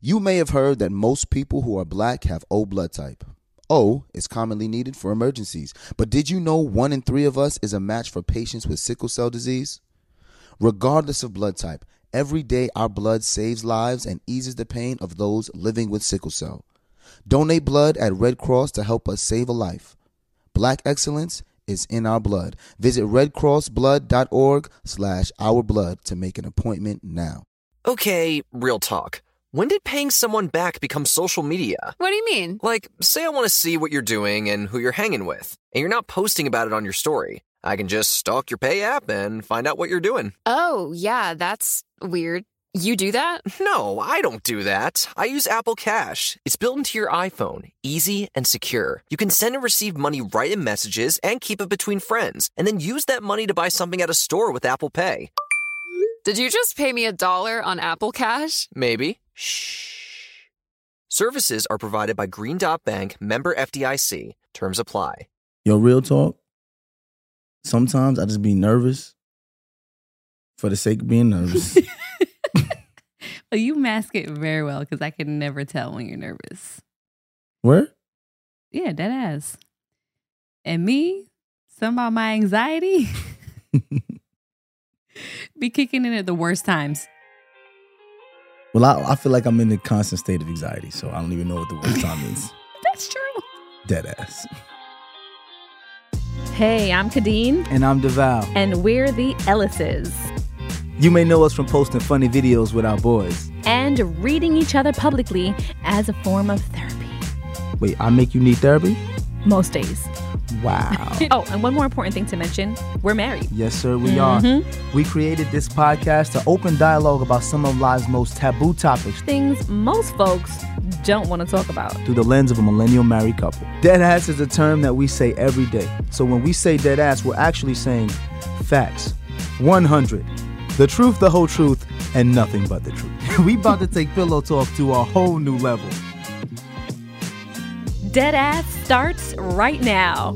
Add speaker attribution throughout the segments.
Speaker 1: You may have heard that most people who are black have O blood type. O is commonly needed for emergencies, but did you know 1 in 3 of us is a match for patients with sickle cell disease? Regardless of blood type, every day our blood saves lives and eases the pain of those living with sickle cell. Donate blood at Red Cross to help us save a life. Black excellence is in our blood. Visit redcrossblood.org/ourblood to make an appointment now.
Speaker 2: Okay, real talk. When did paying someone back become social media?
Speaker 3: What do you mean?
Speaker 2: Like, say I want to see what you're doing and who you're hanging with, and you're not posting about it on your story. I can just stalk your Pay app and find out what you're doing.
Speaker 3: Oh, yeah, that's weird. You do that?
Speaker 2: No, I don't do that. I use Apple Cash. It's built into your iPhone, easy and secure. You can send and receive money right in messages and keep it between friends, and then use that money to buy something at a store with Apple Pay.
Speaker 3: Did you just pay me $1 on Apple Cash?
Speaker 2: Maybe. Shh. Services are provided by Green Dot Bank, member FDIC. Terms apply.
Speaker 4: Yo, real talk. Sometimes I just be nervous for the sake of being nervous.
Speaker 5: Oh, you mask it very well because I can never tell when you're nervous.
Speaker 4: Where?
Speaker 5: Yeah, dead ass. And me, somehow my anxiety be kicking in at the worst times.
Speaker 4: Well, I feel like I'm in a constant state of anxiety, so I don't even know what the worst time is.
Speaker 5: That's true.
Speaker 4: Dead ass.
Speaker 6: Hey, I'm Kadeen.
Speaker 7: And I'm DeVal.
Speaker 6: And we're the Ellises.
Speaker 7: You may know us from posting funny videos with our boys.
Speaker 6: And reading each other publicly as a form of therapy.
Speaker 7: Wait, I make you need therapy?
Speaker 6: Most days.
Speaker 7: Wow.
Speaker 6: Oh, and one more important thing to mention. We're married.
Speaker 7: Yes, sir, we are. We created this podcast to open dialogue about some of life's most taboo topics.
Speaker 6: Things most folks don't want to talk about.
Speaker 7: Through the lens of a millennial married couple. Deadass is a term that we say every day. So when we say deadass, we're actually saying facts. 100. The truth, the whole truth, and nothing but the truth. We about to take pillow talk to a whole new level.
Speaker 6: Deadass starts right now.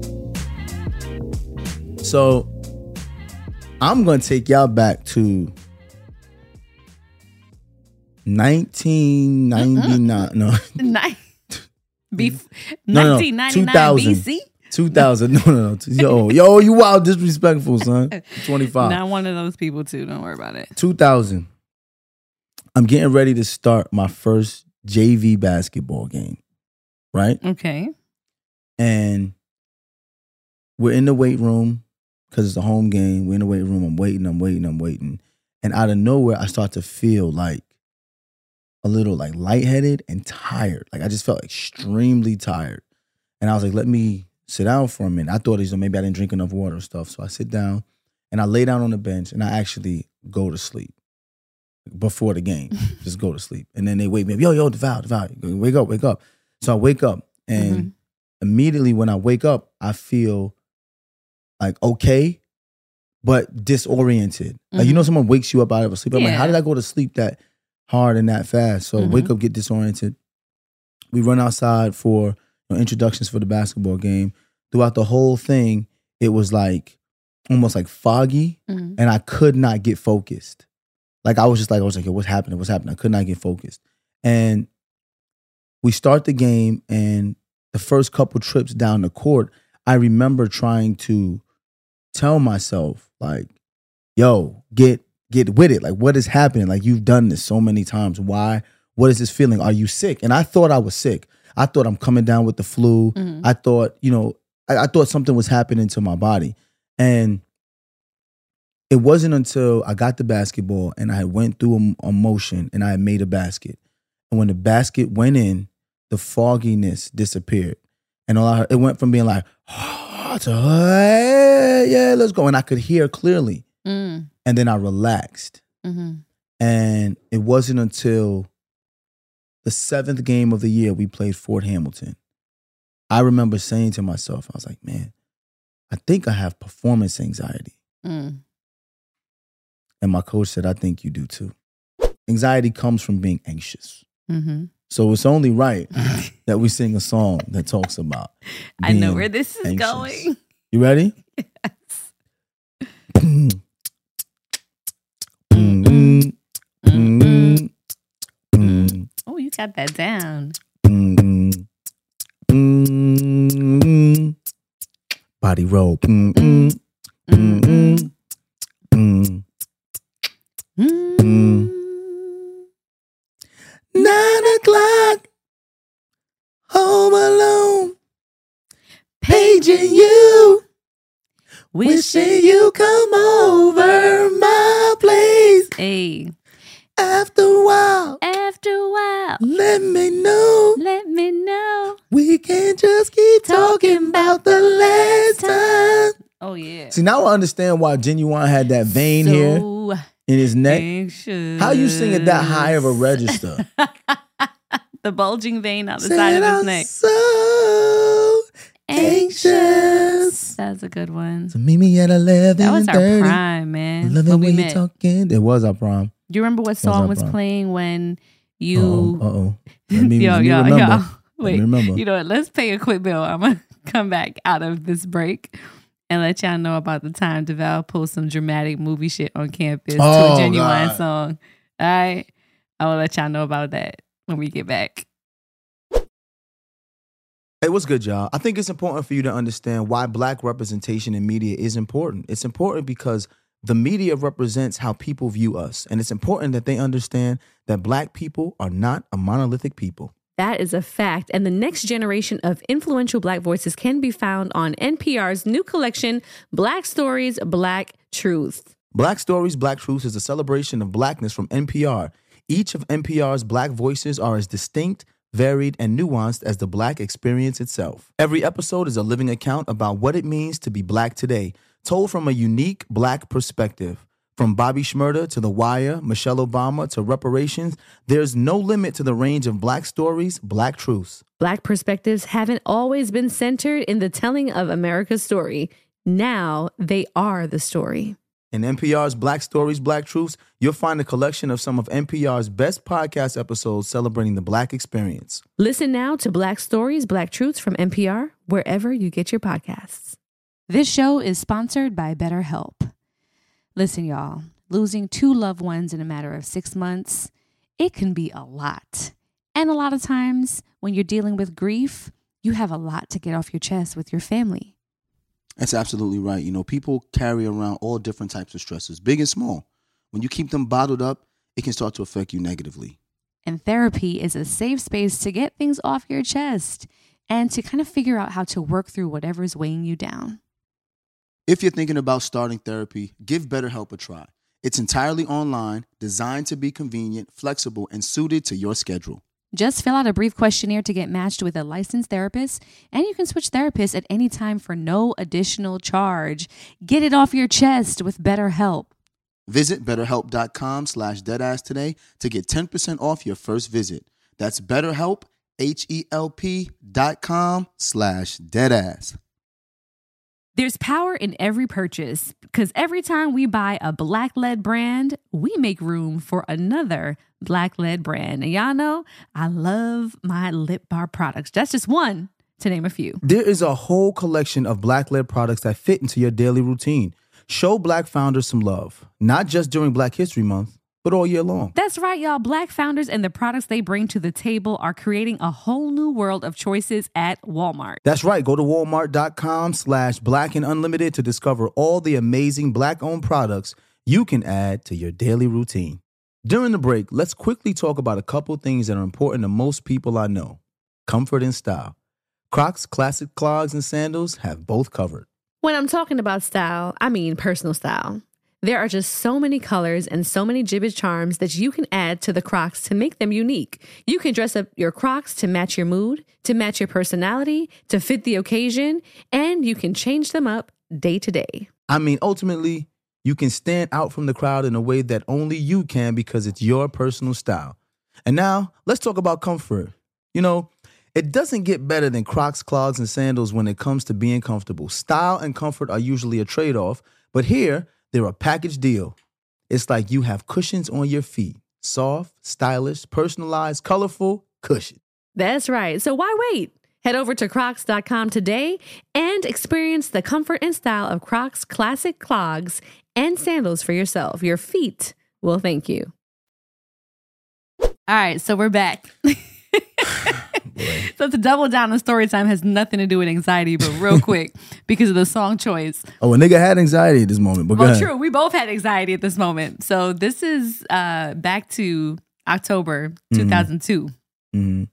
Speaker 4: So, I'm going to take y'all back to 1999. No.
Speaker 5: 1999 BC?
Speaker 4: 2000. No. Yo, you wild disrespectful, son. 25.
Speaker 5: Not one of those people, too. Don't worry about it.
Speaker 4: 2000. I'm getting ready to start my first JV basketball game. Right?
Speaker 5: Okay.
Speaker 4: And we're in the weight room because it's a home game. We're in the weight room. I'm waiting. And out of nowhere, I start to feel like a little like lightheaded and tired. Like I just felt extremely tired. And I was like, let me sit down for a minute. I thought maybe I didn't drink enough water and stuff. So I sit down and I lay down on the bench and I actually go to sleep before the game. Just go to sleep. And then they wake me up. Yo, DeVal, wake up. So I wake up and immediately when I wake up, I feel like okay, but disoriented. Like, you know, someone wakes you up out of a sleep. I'm like, how did I go to sleep that hard and that fast? So wake up, get disoriented. We run outside for introductions for the basketball game. Throughout the whole thing, it was like almost like foggy and I could not get focused. Like I was like, yo, what's happening? I could not get focused. And we start the game, and the first couple trips down the court, I remember trying to tell myself, like, yo, get with it. Like, what is happening? Like, you've done this so many times. Why? What is this feeling? Are you sick? And I thought I was sick. I thought I'm coming down with the flu. I thought, I thought something was happening to my body. And it wasn't until I got the basketball and I had went through a motion and I had made a basket. And when the basket went in, the fogginess disappeared. And it went from being like, to, hey, yeah, let's go. And I could hear clearly. And then I relaxed. And it wasn't until the 7th game of the year we played Fort Hamilton. I remember saying to myself, I was like, man, I think I have performance anxiety. And my coach said, I think you do too. Anxiety comes from being anxious. So it's only right that we sing a song that talks about
Speaker 5: I know where this is
Speaker 4: anxious.
Speaker 5: going.
Speaker 4: You ready?
Speaker 5: Yes. got that down.
Speaker 4: Body roll.
Speaker 5: Mm.
Speaker 4: 9 o'clock, home alone, paging you, wishing you come over my place.
Speaker 5: Hey.
Speaker 4: After a while, let me know. We can't just keep talking about the last time.
Speaker 5: Oh, yeah.
Speaker 4: See, now I understand why Genuine had that vein here in his neck.
Speaker 5: Anxious.
Speaker 4: How you sing it that high of a register?
Speaker 5: The bulging vein on the side of his neck.
Speaker 4: So anxious.
Speaker 5: That's a good one.
Speaker 4: So meet me at 11:30.
Speaker 5: That was our prime, man.
Speaker 4: Love it
Speaker 5: When we
Speaker 4: when you
Speaker 5: met.
Speaker 4: talking. It was our prime.
Speaker 5: Do you remember what song was playing when you...
Speaker 4: Uh-oh. Let me
Speaker 5: Yo.
Speaker 4: remember.
Speaker 5: Wait,
Speaker 4: remember.
Speaker 5: you know what? Let's pay a quick bill. I'm going to come back out of this break and let y'all know about the time DeVal pulled some dramatic movie shit on campus to a Genuine song. All right? I will let y'all know about that when we get back.
Speaker 7: Hey, what's good, y'all? I think it's important for you to understand why Black representation in media is important. It's important because the media represents how people view us. And it's important that they understand that Black people are not a monolithic people.
Speaker 8: That is a fact. And the next generation of influential Black voices can be found on NPR's new collection, Black Stories, Black Truth.
Speaker 7: Black Stories, Black Truths is a celebration of Blackness from NPR. Each of NPR's Black voices are as distinct, varied, and nuanced as the Black experience itself. Every episode is a living account about what it means to be Black today, told from a unique Black perspective. From Bobby Shmurda to The Wire, Michelle Obama to reparations, there's no limit to the range of Black stories, Black truths.
Speaker 8: Black perspectives haven't always been centered in the telling of America's story. Now they are the story.
Speaker 7: In NPR's Black Stories, Black Truths, you'll find a collection of some of NPR's best podcast episodes celebrating the Black experience.
Speaker 8: Listen now to Black Stories, Black Truths from NPR, wherever you get your podcasts.
Speaker 5: This show is sponsored by BetterHelp. Listen, y'all, losing 2 loved ones in a matter of 6 months, it can be a lot. And a lot of times when you're dealing with grief, you have a lot to get off your chest with your family.
Speaker 1: That's absolutely right. You know, people carry around all different types of stresses, big and small. When you keep them bottled up, it can start to affect you negatively.
Speaker 5: And therapy is a safe space to get things off your chest and to kind of figure out how to work through whatever's weighing you down.
Speaker 1: If you're thinking about starting therapy, give BetterHelp a try. It's entirely online, designed to be convenient, flexible, and suited to your schedule.
Speaker 5: Just fill out a brief questionnaire to get matched with a licensed therapist, and you can switch therapists at any time for no additional charge. Get it off your chest with BetterHelp.
Speaker 1: Visit BetterHelp.com/deadass today to get 10% off your first visit. That's BetterHelp, HELP.com/deadass.
Speaker 5: There's power in every purchase because every time we buy a Black-led brand, we make room for another Black-led brand. And y'all know I love my lip bar products. That's just one to name a few.
Speaker 7: There is a whole collection of Black-led products that fit into your daily routine. Show Black founders some love, not just during Black History Month, but all year long.
Speaker 5: That's right, y'all. Black founders and the products they bring to the table are creating a whole new world of choices at Walmart.
Speaker 7: That's right. Go to walmart.com/blackandunlimited to discover all the amazing Black-owned products you can add to your daily routine. During the break, let's quickly talk about a couple things that are important to most people I know. Comfort and style. Crocs classic clogs and sandals have both covered.
Speaker 8: When I'm talking about style, I mean personal style. There are just so many colors and so many Jibbitz charms that you can add to the Crocs to make them unique. You can dress up your Crocs to match your mood, to match your personality, to fit the occasion, and you can change them up day to day.
Speaker 7: I mean, ultimately, you can stand out from the crowd in a way that only you can because it's your personal style. And now, let's talk about comfort. You know, it doesn't get better than Crocs, clogs, and sandals when it comes to being comfortable. Style and comfort are usually a trade-off, but here, they're a package deal. It's like you have cushions on your feet. Soft, stylish, personalized, colorful cushion.
Speaker 8: That's right. So why wait? Head over to Crocs.com today and experience the comfort and style of Crocs classic clogs and sandals for yourself. Your feet will thank you.
Speaker 5: All right, so we're back. So to double down on story time has nothing to do with anxiety, but real quick, because of the song choice.
Speaker 4: Oh, a nigga had anxiety at this moment. But go ahead.
Speaker 5: True. We both had anxiety at this moment. So this is back to October 2002.
Speaker 4: Mhm.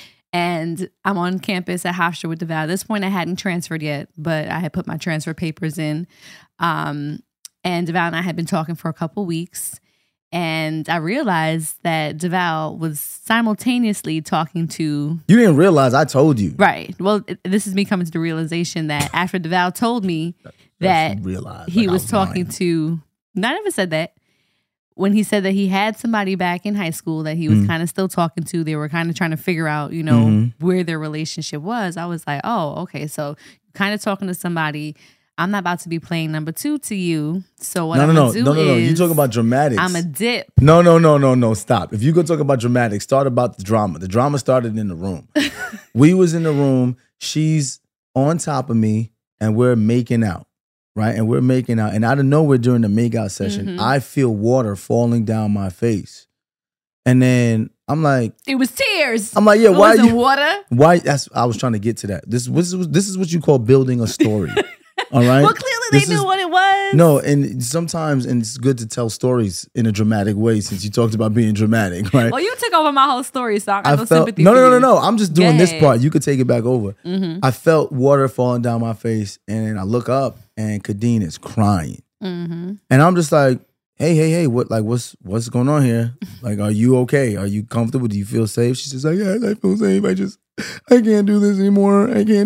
Speaker 5: And I'm on campus at Hofstra with DeVal. At this point, I hadn't transferred yet, but I had put my transfer papers in. And DeVal and I had been talking for a couple weeks. And I realized that DeVal was simultaneously talking to...
Speaker 4: You didn't realize I told you.
Speaker 5: Right. Well, this is me coming to the realization that after DeVal told me that he was talking to... I never said that. When he said that he had somebody back in high school that he was kind of still talking to, they were kind of trying to figure out, you know, where their relationship was. I was like, oh, okay. So kind of talking to somebody... I'm not about to be playing number 2 to you. So what I'm going to do is...
Speaker 4: You're talking about dramatics.
Speaker 5: I'm a dip.
Speaker 4: No. Stop. If you go talk about dramatics, start about the drama. The drama started in the room. We was in the room. She's on top of me, and we're making out, right? And we're making out. And out of nowhere during the make-out session, I feel water falling down my face. And then I'm like...
Speaker 5: It was tears.
Speaker 4: I'm like, yeah, why
Speaker 5: wasn't water?
Speaker 4: Why? I was trying to get to that. This is what you call building a story. All right.
Speaker 5: Well, clearly they knew what it was.
Speaker 4: No, and sometimes, and it's good to tell stories in a dramatic way since you talked about being dramatic, right?
Speaker 5: Well, you took over my whole story, so I got no sympathy.
Speaker 4: No. I'm just doing this part. You could take it back over. I felt water falling down my face, and I look up, and Kadeen is crying, and I'm just like, hey, what's going on here? Like, are you okay? Are you comfortable? Do you feel safe? She's just like, yeah, I feel safe. I can't do this anymore.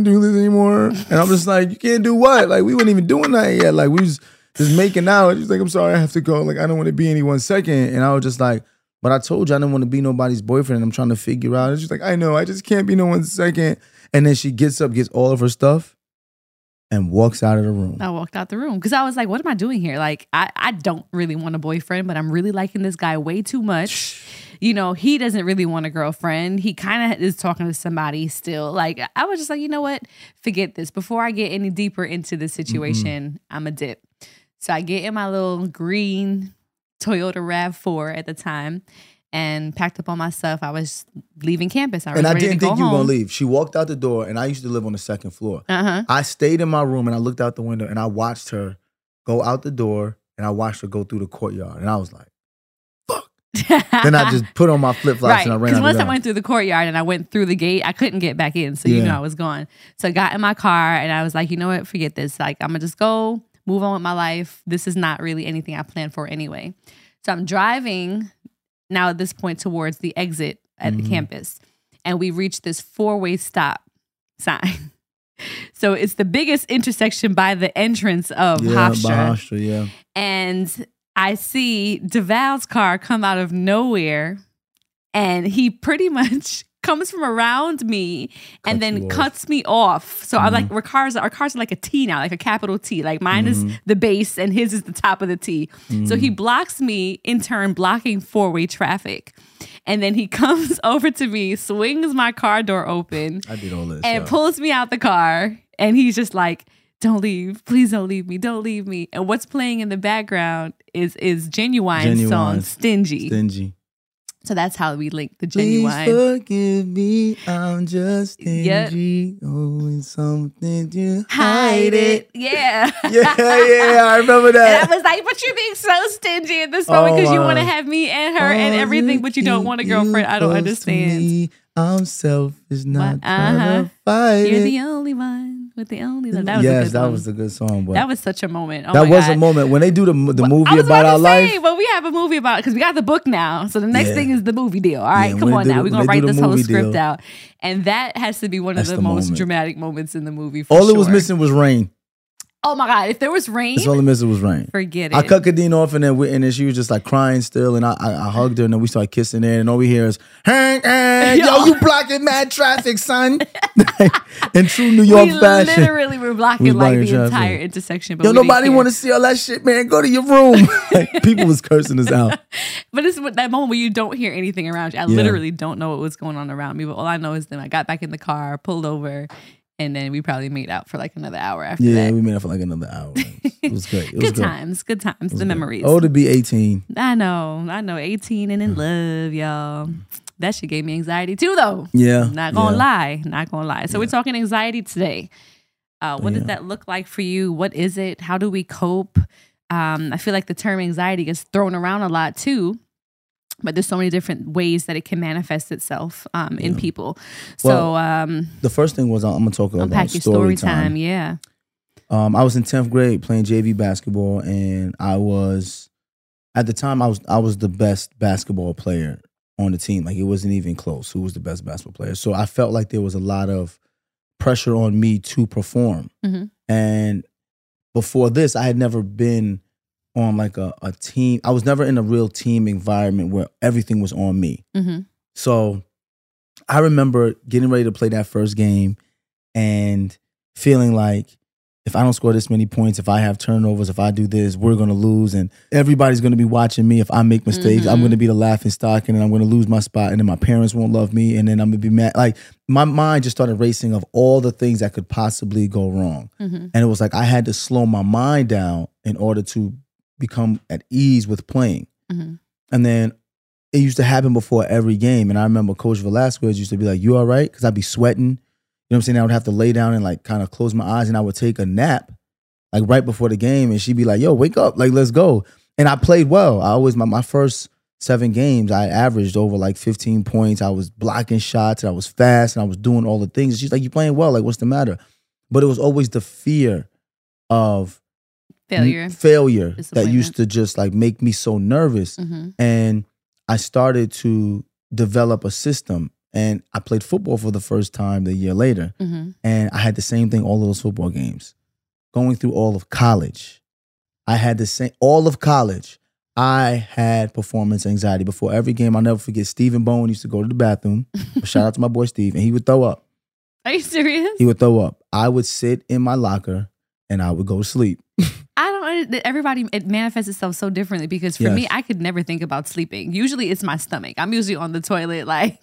Speaker 4: And I'm just like, you can't do what? Like, we weren't even doing that yet. Like, we was just making out. She's like, I'm sorry, I have to go. Like, I don't want to be anyone second. And I was just like, but I told you I didn't want to be nobody's boyfriend. I'm trying to figure out. And she's like, I know, I just can't be no one's second. And then she gets up, gets all of her stuff, and walks out of the room.
Speaker 5: I walked out the room because I was like, what am I doing here? Like, I don't really want a boyfriend, but I'm really liking this guy way too much. You know, he doesn't really want a girlfriend. He kind of is talking to somebody still. Like, I was just like, you know what? Forget this. Before I get any deeper into the situation, I'm a dip. So I get in my little green Toyota RAV4 at the time and packed up all my stuff. I was leaving campus. I didn't think you were going to
Speaker 4: leave. She walked out the door, and I used to live on the second floor. I stayed in my room, and I looked out the window, and I watched her go out the door, and I watched her go through the courtyard. And I was like, fuck. Then I just put on my flip-flops and I ran out.
Speaker 5: Because once I went through the courtyard and I went through the gate, I couldn't get back in. So, you know, I was gone. So I got in my car, and I was like, you know what? Forget this. Like, I'm going to just go move on with my life. This is not really anything I planned for anyway. So I'm driving now at this point towards the exit at the campus. And we reached this 4-way stop sign. So it's the biggest intersection by the entrance of Hofstra. And I see DeVal's car come out of nowhere. And he pretty much comes from around me and then cuts me off. So I'm like, our cars are like a T now, like a capital T. Like mine is the base and his is the top of the T. So he blocks me, in turn blocking 4-way traffic. And then he comes over to me, swings my car door open.
Speaker 4: I did all this.
Speaker 5: And pulls me out the car. And he's just like, don't leave. Please don't leave me. Don't leave me. And what's playing in the background is Genuine's song, Stingy. So that's how we link the Genuine.
Speaker 4: Please forgive me, I'm just stingy. Oh, something to hide it.
Speaker 5: Yeah.
Speaker 4: Yeah, I remember that.
Speaker 5: And I was like, but you're being so stingy at this moment because you want to have me and her and everything, but you don't want a girlfriend. I don't understand.
Speaker 4: I'm selfish, not trying to fight
Speaker 5: You're
Speaker 4: it.
Speaker 5: the only one with the only one. That was
Speaker 4: that was a good song. But
Speaker 5: that was such a moment. Oh
Speaker 4: that was a moment. When they do the movie about our life.
Speaker 5: Well, we have a movie about it because we got the book now. So the next thing is the movie deal. All right, come on now. We're going to write this whole script out. And that has to be one of the most dramatic moments in the movie for
Speaker 4: all it was missing was rain.
Speaker 5: Oh my God, if there was rain.
Speaker 4: That's all it missing was rain.
Speaker 5: Forget it.
Speaker 4: I cut Kadeen off and then she was just like crying still. And I hugged her and then we started kissing her. And all we hear is, hey, yo, you blocking mad traffic, son. In true New York fashion.
Speaker 5: We literally were blocking like the entire intersection. But
Speaker 4: yo, nobody want to see all that shit, man. Go to your room. Like, people was cursing us out.
Speaker 5: But it's that moment where you don't hear anything around you. I literally don't know what was going on around me. But all I know is that I got back in the car, pulled over, And then we probably made out for like another hour after
Speaker 4: Yeah,
Speaker 5: that.
Speaker 4: we made up for like another hour. It was great. It was
Speaker 5: Good times, the memories.
Speaker 4: Oh, to be 18.
Speaker 5: I know, 18 and in love, y'all. That shit gave me anxiety too, though.
Speaker 4: Yeah.
Speaker 5: Not gonna lie. So we're talking anxiety today. What does that look like for you? What is it? How do we cope? I feel like the term anxiety gets thrown around a lot too. But there's so many different ways that it can manifest itself in people. So
Speaker 4: the first thing was I'm going to talk about story time.
Speaker 5: Yeah.
Speaker 4: I was in 10th grade playing JV basketball, and I was, at the time, I was the best basketball player on the team. Like, it wasn't even close who was the best basketball player. So I felt like there was a lot of pressure on me to perform.
Speaker 5: Mm-hmm.
Speaker 4: And before this, I had never been on like a team. I was never in a real team environment where everything was on me.
Speaker 5: Mm-hmm.
Speaker 4: So I remember getting ready to play that first game and feeling like, if I don't score this many points, if I have turnovers, if I do this, we're going to lose. And everybody's going to be watching me. If I make mistakes, I'm going to be the laughing stock, and then I'm going to lose my spot, and then my parents won't love me, and then I'm going to be mad. Like, my mind just started racing of all the things that could possibly go wrong.
Speaker 5: Mm-hmm.
Speaker 4: And it was like I had to slow my mind down in order to become at ease with playing.
Speaker 5: Mm-hmm.
Speaker 4: And then it used to happen before every game. And I remember Coach Velasquez used to be like, "You all right?" Because I'd be sweating. You know what I'm saying? I would have to lay down and like kind of close my eyes, and I would take a nap like right before the game, and she'd be like, "Yo, wake up, like let's go." And I played well. I always, my first 7 games, I averaged over like 15 points. I was blocking shots, and I was fast, and I was doing all the things. And she's like, "You playing well, like what's the matter?" But it was always the fear of failure that used to just like make me so nervous.
Speaker 5: Mm-hmm.
Speaker 4: And I started to develop a system. And I played football for the first time the year later.
Speaker 5: Mm-hmm.
Speaker 4: And I had the same thing all of those football games. Going through all of college, I had the same, all of college, I had performance anxiety. Before every game, I'll never forget, Stephen Bowen used to go to the bathroom. Shout out to my boy Steve. And he would throw up.
Speaker 5: Are you serious?
Speaker 4: He would throw up. I would sit in my locker and I would go to sleep.
Speaker 5: Everybody, it manifests itself so differently, because for me, I could never think about sleeping. Usually it's my stomach. I'm usually on the toilet, like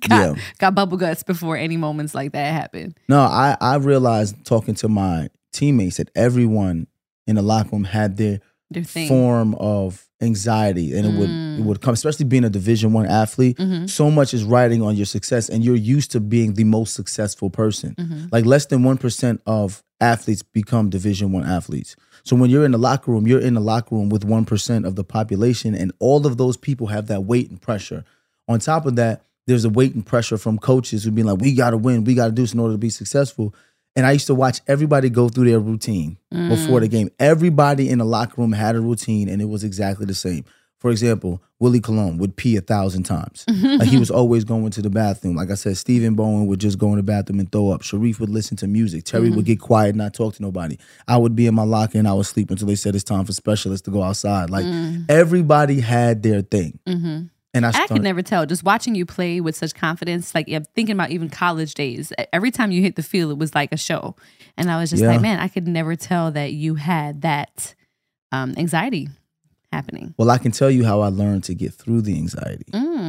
Speaker 5: got bubble guts before any moments like that happen.
Speaker 4: No, I realized talking to my teammates that everyone in the locker room had their
Speaker 5: thing.
Speaker 4: Form of anxiety, and it would come, especially being a Division I athlete.
Speaker 5: Mm-hmm.
Speaker 4: So much is riding on your success, and you're used to being the most successful person.
Speaker 5: Mm-hmm.
Speaker 4: Like less than 1% of athletes become Division I athletes. So when you're in the locker room, you're in the locker room with 1% of the population, and all of those people have that weight and pressure. On top of that, there's a weight and pressure from coaches who be like, "We got to win, we got to do this in order to be successful." And I used to watch everybody go through their routine before the game. Everybody in the locker room had a routine, and it was exactly the same. For example, Willie Colon would pee 1,000 times. Like, he was always going to the bathroom. Like I said, Stephen Bowen would just go in the bathroom and throw up. Sharif would listen to music. Terry would get quiet and not talk to nobody. I would be in my locker and I would sleep until they said it's time for specialists to go outside. Like, everybody had their thing.
Speaker 5: Mm-hmm.
Speaker 4: And
Speaker 5: I could never tell. Just watching you play with such confidence, like thinking about even college days, every time you hit the field, it was like a show. And I was just like, man, I could never tell that you had that anxiety happening.
Speaker 4: Well, I can tell you how I learned to get through the anxiety.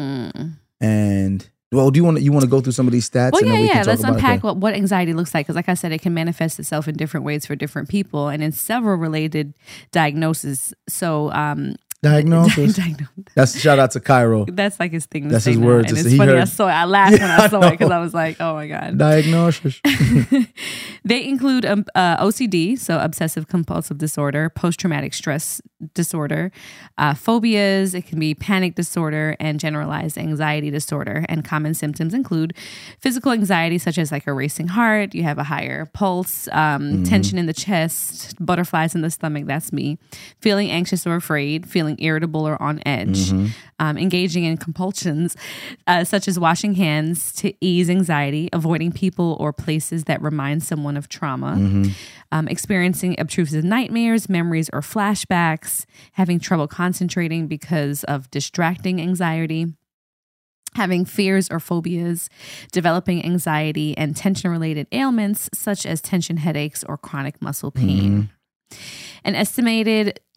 Speaker 4: And, well, do you want to go through some of these stats?
Speaker 5: Well,
Speaker 4: and then we can talk
Speaker 5: let's
Speaker 4: about
Speaker 5: unpack what anxiety looks like. Because like I said, it can manifest itself in different ways for different people and in several related diagnoses. So,
Speaker 4: diagnosis. That's shout out to Cairo.
Speaker 5: That's like his thing.
Speaker 4: That's
Speaker 5: his
Speaker 4: word.
Speaker 5: And it's funny. I laughed when I saw it because I was like, "Oh my god!"
Speaker 4: Diagnosis.
Speaker 5: They include OCD, so obsessive compulsive disorder, post-traumatic stress disorder, phobias. It can be panic disorder and generalized anxiety disorder. And common symptoms include physical anxiety, such as like a racing heart. You have a higher pulse, tension in the chest, butterflies in the stomach. That's me. Feeling anxious or afraid, feeling irritable or on edge, engaging in compulsions such as washing hands to ease anxiety, avoiding people or places that remind someone of trauma, experiencing obtrusive nightmares, memories, or flashbacks, having trouble concentrating because of distracting anxiety, having fears or phobias, developing anxiety and tension-related ailments such as tension headaches or chronic muscle pain. An estimated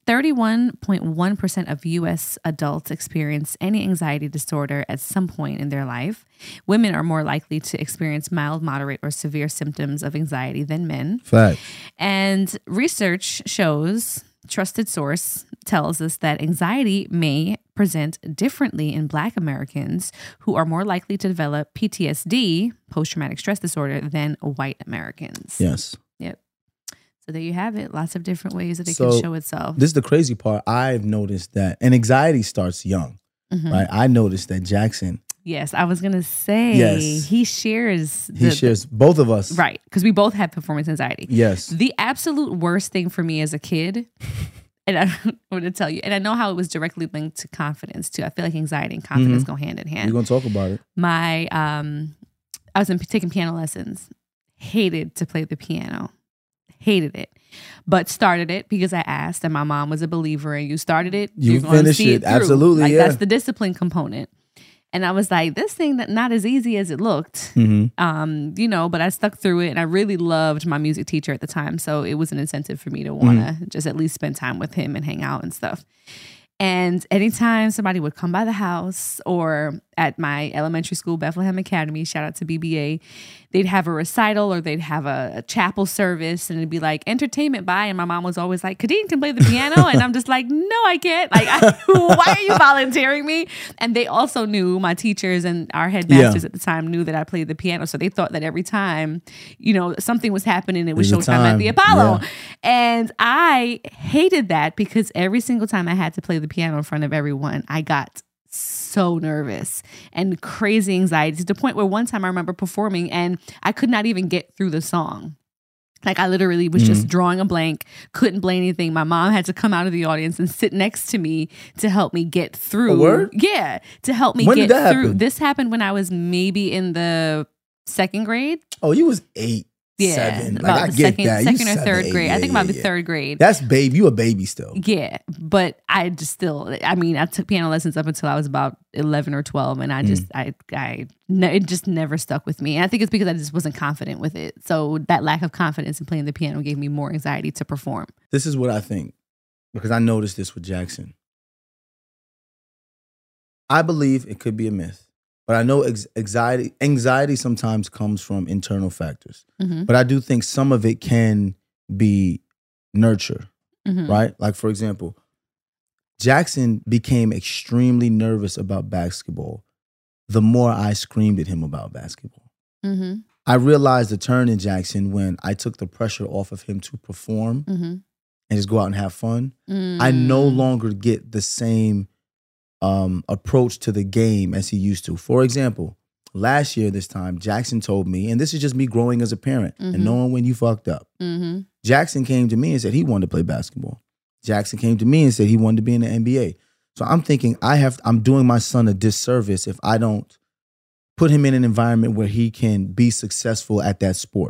Speaker 5: 31.1% of U.S. adults experience any anxiety disorder at some point in their life. Women are more likely to experience mild, moderate, or severe symptoms of anxiety than men.
Speaker 4: Fact.
Speaker 5: And research shows, trusted source tells us that anxiety may present differently in Black Americans who are more likely to develop PTSD, post-traumatic stress disorder, than white Americans.
Speaker 4: Yes.
Speaker 5: Yep. So there you have it. Lots of different ways that it can show itself.
Speaker 4: This is the crazy part. I've noticed that, and anxiety starts young, right? I noticed that Jackson.
Speaker 5: Yes, I was going to say, he shares.
Speaker 4: He shares both of us.
Speaker 5: Right, because we both have performance anxiety.
Speaker 4: Yes.
Speaker 5: The absolute worst thing for me as a kid, and I'm going to tell you, and I know how it was directly linked to confidence too. I feel like anxiety and confidence go hand in hand.
Speaker 4: We're going to talk about it.
Speaker 5: I was taking piano lessons. Hated to play the piano. Hated it. But started it because I asked, and my mom was a believer, and you started it,
Speaker 4: you finished it. Absolutely,
Speaker 5: like, that's the discipline component. And I was like, this thing not as easy as it looked, but I stuck through it, and I really loved my music teacher at the time. So it was an incentive for me to want to just at least spend time with him and hang out and stuff. And anytime somebody would come by the house, or at my elementary school, Bethlehem Academy, shout out to BBA, they'd have a recital or they'd have a chapel service, and it'd be like entertainment by, and my mom was always like, Kadeen can play the piano. And I'm just like, no, I can't. Like, why are you volunteering me? And they also knew, my teachers and our headmasters at the time knew that I played the piano. So they thought that every time, something was happening, it was showtime at the Apollo. Yeah. And I hated that because every single time I had to play the piano in front of everyone, I got so nervous and crazy anxiety, to the point where one time I remember performing and I could not even get through the song. Like, I literally was just drawing a blank, couldn't play anything. My mom had to come out of the audience and sit next to me to help me get through.
Speaker 4: A word?
Speaker 5: Yeah, to help me
Speaker 4: when
Speaker 5: get
Speaker 4: did that
Speaker 5: through.
Speaker 4: Happen?
Speaker 5: This happened when I was maybe in the second grade.
Speaker 4: Oh, you was 8.
Speaker 5: Yeah,
Speaker 4: 7. Like, I get that.
Speaker 5: Second or third grade. I think about the third grade.
Speaker 4: That's baby. You a baby still.
Speaker 5: Yeah, but I took piano lessons up until I was about 11 or 12, and it just never stuck with me. And I think it's because I just wasn't confident with it. So that lack of confidence in playing the piano gave me more anxiety to perform.
Speaker 4: This is what I think, because I noticed this with Jackson. I believe it could be a myth. But I know anxiety sometimes comes from internal factors. But I do think some of it can be nurture, right? Like, for example, Jackson became extremely nervous about basketball the more I screamed at him about basketball. I realized the turn in Jackson when I took the pressure off of him to perform and just go out and have fun. I no longer get the same approach to the game as he used to. For example, last year this time, Jackson told me, and this is just me growing as a parent and knowing when you fucked up. Jackson came to me and said he wanted to play basketball. Jackson came to me and said he wanted to be in the NBA. So I'm thinking I'm doing my son a disservice if I don't put him in an environment where he can be successful at that sport.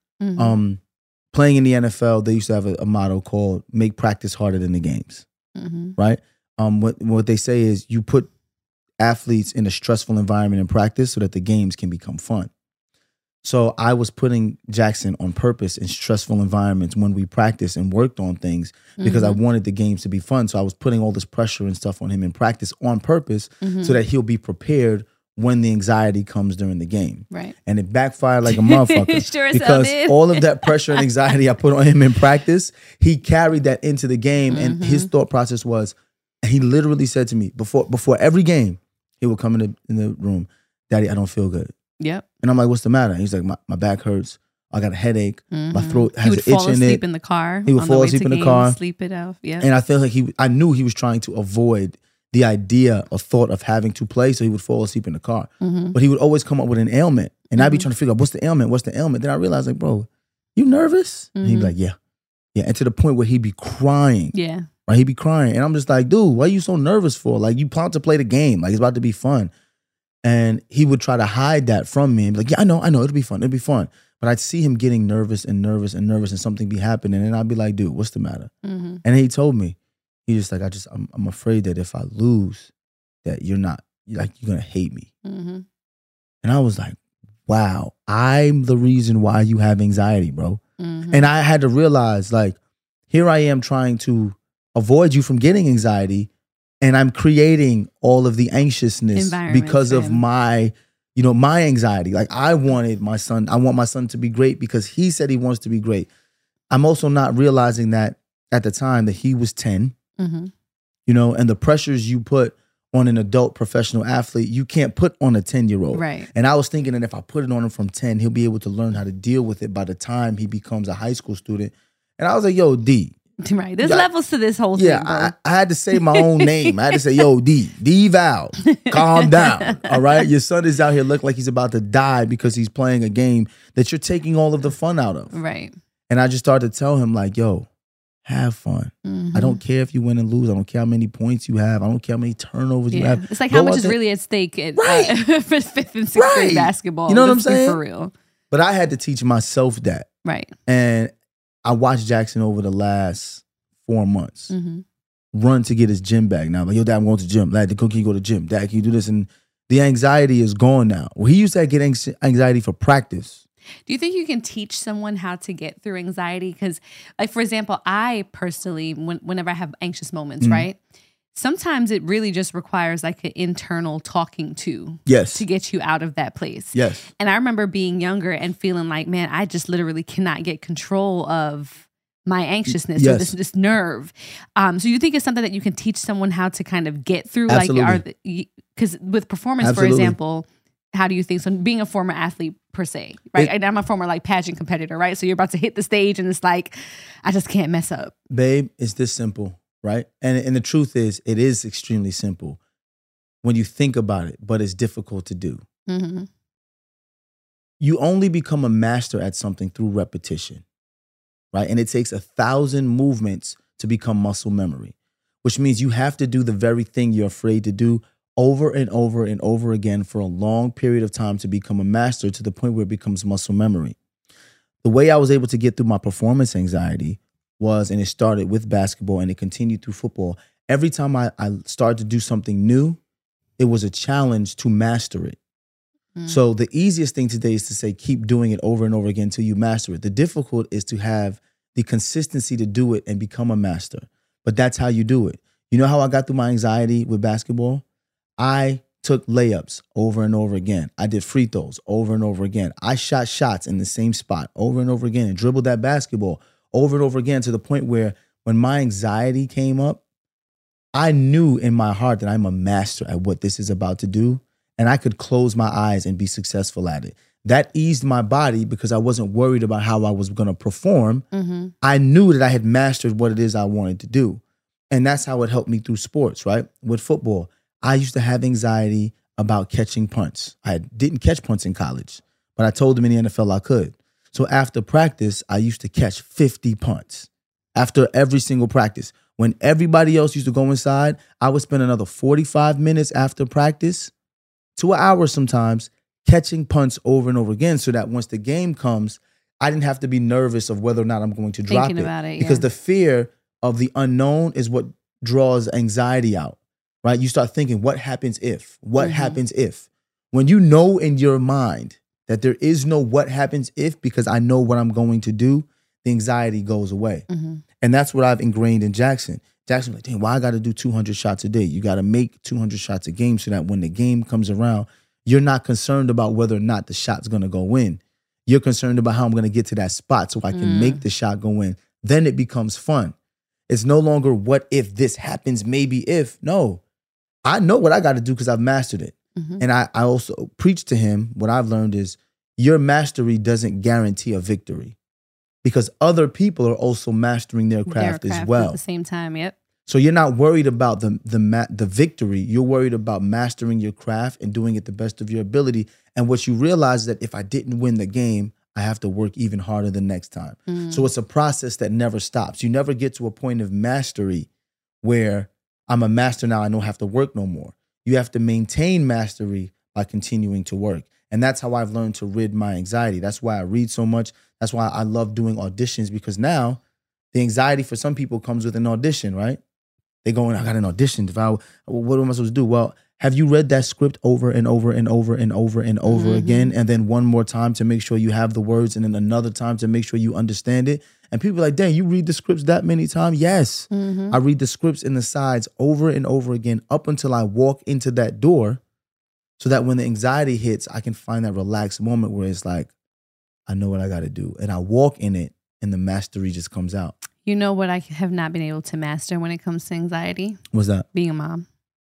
Speaker 4: Playing in the NFL, they used to have a motto called "Make practice harder than the games." Right? What they say is you put athletes in a stressful environment in practice so that the games can become fun. So I was putting Jackson on purpose in stressful environments when we practiced and worked on things because I wanted the games to be fun. So I was putting all this pressure and stuff on him in practice on purpose so that he'll be prepared when the anxiety comes during the game.
Speaker 5: Right.
Speaker 4: And it backfired like a motherfucker.
Speaker 5: Sure
Speaker 4: because all of that pressure and anxiety I put on him in practice, he carried that into the game. And his thought process was, he literally said to me before every game, he would come in the room, "Daddy, I don't feel good."
Speaker 5: Yep.
Speaker 4: And I'm like, "What's the matter?" He's like, my back hurts. I got a headache. My throat has an itch in it.
Speaker 5: He would fall asleep in the car.
Speaker 4: He would fall asleep in the car.
Speaker 5: Sleep it off. Yeah.
Speaker 4: And I feel like I knew he was trying to avoid the idea or thought of having to play, so he would fall asleep in the car. But he would always come up with an ailment. And I'd be trying to figure out, what's the ailment? What's the ailment? Then I realized, like, bro, you nervous? And he'd be like, yeah. Yeah. And to the point where he'd be crying.
Speaker 5: Yeah.
Speaker 4: Right? He'd be crying. And I'm just like, dude, what are you so nervous for? Like, you plan to play the game. Like, it's about to be fun. And he would try to hide that from me and be like, yeah, I know, it'll be fun. But I'd see him getting nervous and something be happening. And I'd be like, dude, what's the matter? And he told me, he's just like, I'm afraid that if I lose, that you're going to hate me. And I was like, wow, I'm the reason why you have anxiety, bro. And I had to realize, like, here I am trying to avoid you from getting anxiety, and I'm creating all of the anxiousness
Speaker 5: Environment
Speaker 4: because
Speaker 5: for
Speaker 4: of
Speaker 5: him.
Speaker 4: my, my anxiety. Like I want my son to be great because he said he wants to be great. I'm also not realizing that at the time that he was 10,
Speaker 5: Mhm.
Speaker 4: And the pressures you put on an adult professional athlete, you can't put on a 10-year-old.
Speaker 5: Right.
Speaker 4: And I was thinking that if I put it on him from 10, he'll be able to learn how to deal with it by the time he becomes a high school student. And I was like, yo, D.
Speaker 5: Right. There's
Speaker 4: Yeah.
Speaker 5: levels to this whole
Speaker 4: Yeah,
Speaker 5: thing, bro.
Speaker 4: I had to say my own name. I had to say, yo, D Val, calm down. All right. Your son is out here looking like he's about to die because he's playing a game that you're taking all of the fun out of.
Speaker 5: Right.
Speaker 4: And I just started to tell him, like, yo, have fun.
Speaker 5: Mhm.
Speaker 4: I don't care if you win and lose. I don't care how many points you have. I don't care how many turnovers you
Speaker 5: Yeah.
Speaker 4: have.
Speaker 5: It's like
Speaker 4: Go
Speaker 5: how much
Speaker 4: out
Speaker 5: is
Speaker 4: there.
Speaker 5: really at stake at
Speaker 4: Right.
Speaker 5: for 5th and 6th
Speaker 4: Right.
Speaker 5: grade basketball.
Speaker 4: You know what I'm
Speaker 5: Let's be
Speaker 4: saying?
Speaker 5: For real.
Speaker 4: But I had to teach myself that.
Speaker 5: Right.
Speaker 4: And I watched Jackson over the last 4 months
Speaker 5: Mhm.
Speaker 4: run to get his gym bag. Now I'm like, yo, Dad, I'm going to the gym. Dad, can you go to the gym? Dad, can you do this? And the anxiety is gone now. Well, he used to get anxiety for practice.
Speaker 5: Do you think you can teach someone how to get through anxiety? Because, like, for example, I personally, whenever I have anxious moments,
Speaker 4: Mhm.
Speaker 5: right? Sometimes it really just requires like an internal talking to
Speaker 4: Yes.
Speaker 5: get you out of that place.
Speaker 4: Yes.
Speaker 5: And I remember being younger and feeling like, man, I just literally cannot get control of my anxiousness or
Speaker 4: Yes.
Speaker 5: this nerve. So you think it's something that you can teach someone how to kind of get through?
Speaker 4: Absolutely.
Speaker 5: Because with performance,
Speaker 4: Absolutely.
Speaker 5: for example, how do you think? So being a former athlete per se, right? And I'm a former like pageant competitor, right? So you're about to hit the stage and it's like, I just can't mess up.
Speaker 4: Babe, it's this simple, right? And the truth is, it is extremely simple when you think about it, but it's difficult to do.
Speaker 5: Mm-hmm.
Speaker 4: You only become a master at something through repetition, right? And it takes 1,000 movements to become muscle memory, which means you have to do the very thing you're afraid to do over and over and over again for a long period of time to become a master to the point where it becomes muscle memory. The way I was able to get through my performance anxiety was, and it started with basketball and it continued through football. Every time I started to do something new, it was a challenge to master it. So the easiest thing today is to say, keep doing it over and over again until you master it. The difficult is to have the consistency to do it and become a master. But that's how you do it. You know how I got through my anxiety with basketball? I took layups over and over again. I did free throws over and over again. I shot shots in the same spot over and over again and dribbled that basketball over and over again to the point where when my anxiety came up, I knew in my heart that I'm a master at what this is about to do. And I could close my eyes and be successful at it. That eased my body because I wasn't worried about how I was going to perform.
Speaker 5: Mm-hmm.
Speaker 4: I knew that I had mastered what it is I wanted to do. And that's how it helped me through sports, right? With football, I used to have anxiety about catching punts. I didn't catch punts in college, but I told them in the NFL I could. So after practice, I used to catch 50 punts after every single practice. When everybody else used to go inside, I would spend another 45 minutes after practice to an hour sometimes, catching punts over and over again so that once the game comes, I didn't have to be nervous of whether or not I'm going to drop
Speaker 5: Thinking about it,
Speaker 4: because
Speaker 5: yeah.
Speaker 4: the fear of the unknown is what draws anxiety out, right? You start thinking, what happens if? What happens if? When you know in your mind that there is no what happens if because I know what I'm going to do, the anxiety goes away.
Speaker 5: Mm-hmm.
Speaker 4: And that's what I've ingrained in Jackson. Jackson like, dang, why I got to do 200 shots a day? You got to make 200 shots a game so that when the game comes around, you're not concerned about whether or not the shot's going to go in. You're concerned about how I'm going to get to that spot so I can make the shot go in. Then it becomes fun. It's no longer what if this happens, maybe if. No, I know what I got to do because I've mastered it.
Speaker 5: Mm-hmm.
Speaker 4: And I also preach to him, what I've learned is your mastery doesn't guarantee a victory because other people are also mastering their craft as well.
Speaker 5: At the same time, yep.
Speaker 4: So you're not worried about the victory. You're worried about mastering your craft and doing it the best of your ability. And what you realize is that if I didn't win the game, I have to work even harder the next time. So it's a process that never stops. You never get to a point of mastery where I'm a master now, I don't have to work no more. You have to maintain mastery by continuing to work. And that's how I've learned to rid my anxiety. That's why I read so much. That's why I love doing auditions because now the anxiety for some people comes with an audition, right? They go in, I got an audition. What am I supposed to do? Well, have you read that script over and over and over and over and over again? And then one more time to make sure you have the words and then another time to make sure you understand it. And people are like, dang, you read the scripts that many times? Yes.
Speaker 5: Mm-hmm.
Speaker 4: I read the scripts in the sides over and over again up until I walk into that door so that when the anxiety hits, I can find that relaxed moment where it's like, I know what I got to do. And I walk in it and the mastery just comes out.
Speaker 5: You know what I have not been able to master when it comes to anxiety?
Speaker 4: What's that?
Speaker 5: Being a mom.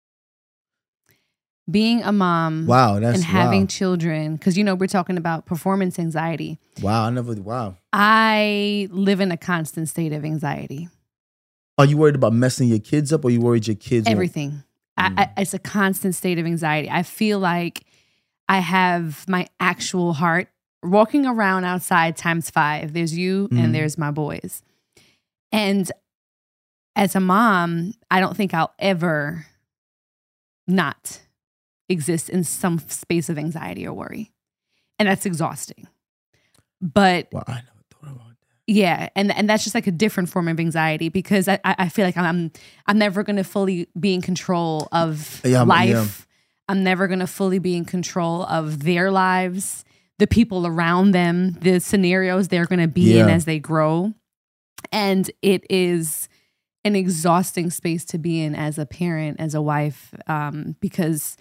Speaker 5: Being a mom.
Speaker 4: Wow, that's
Speaker 5: and having
Speaker 4: wow.
Speaker 5: children, because we're talking about performance anxiety.
Speaker 4: Wow, wow.
Speaker 5: I live in a constant state of anxiety.
Speaker 4: Are you worried about messing your kids up, or are you worried your kids won't?
Speaker 5: Everything. It's a constant state of anxiety. I feel like I have my actual heart walking around outside times 5. There's you and there's my boys. And as a mom, I don't think I'll ever not exist in some space of anxiety or worry. And that's exhausting. But
Speaker 4: Well, I never thought about that.
Speaker 5: yeah, and that's just like a different form of anxiety, because I feel like I'm never gonna fully be in control of life.
Speaker 4: Yeah.
Speaker 5: I'm never gonna fully be in control of their lives, the people around them, the scenarios they're gonna be in as they grow. And it is an exhausting space to be in as a parent, as a wife, because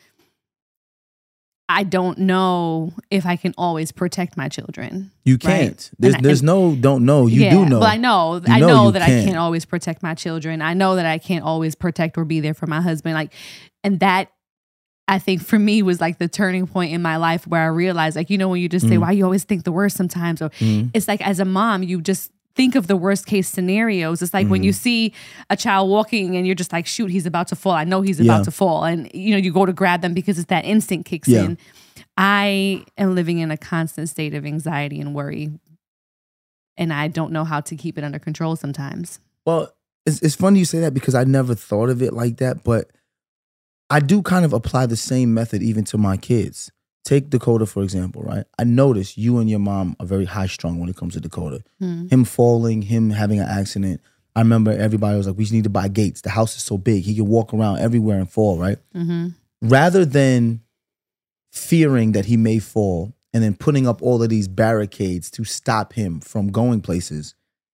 Speaker 5: I don't know if I can always protect my children.
Speaker 4: You can't.
Speaker 5: Right?
Speaker 4: There's no don't know. You do know.
Speaker 5: Well, I know.
Speaker 4: You
Speaker 5: I know that I
Speaker 4: can't.
Speaker 5: can't always protect my children. I know that I can't always protect or be there for my husband. And that, I think, for me, was like the turning point in my life where I realized, when you just say, why you always think the worst sometimes? Or it's like, as a mom, you just think of the worst case scenarios. It's like when you see a child walking and you're just like, shoot, he's about to fall. I know he's about to fall. And, you go to grab them because it's that instinct kicks in. I am living in a constant state of anxiety and worry. And I don't know how to keep it under control sometimes.
Speaker 4: Well, it's funny you say that, because I never thought of it like that, but I do kind of apply the same method even to my kids. Take Dakota, for example, right? I noticed you and your mom are very high strung when it comes to Dakota. Him falling, him having an accident. I remember everybody was like, we just need to buy gates. The house is so big. He can walk around everywhere and fall, right? Rather than fearing that he may fall and then putting up all of these barricades to stop him from going places,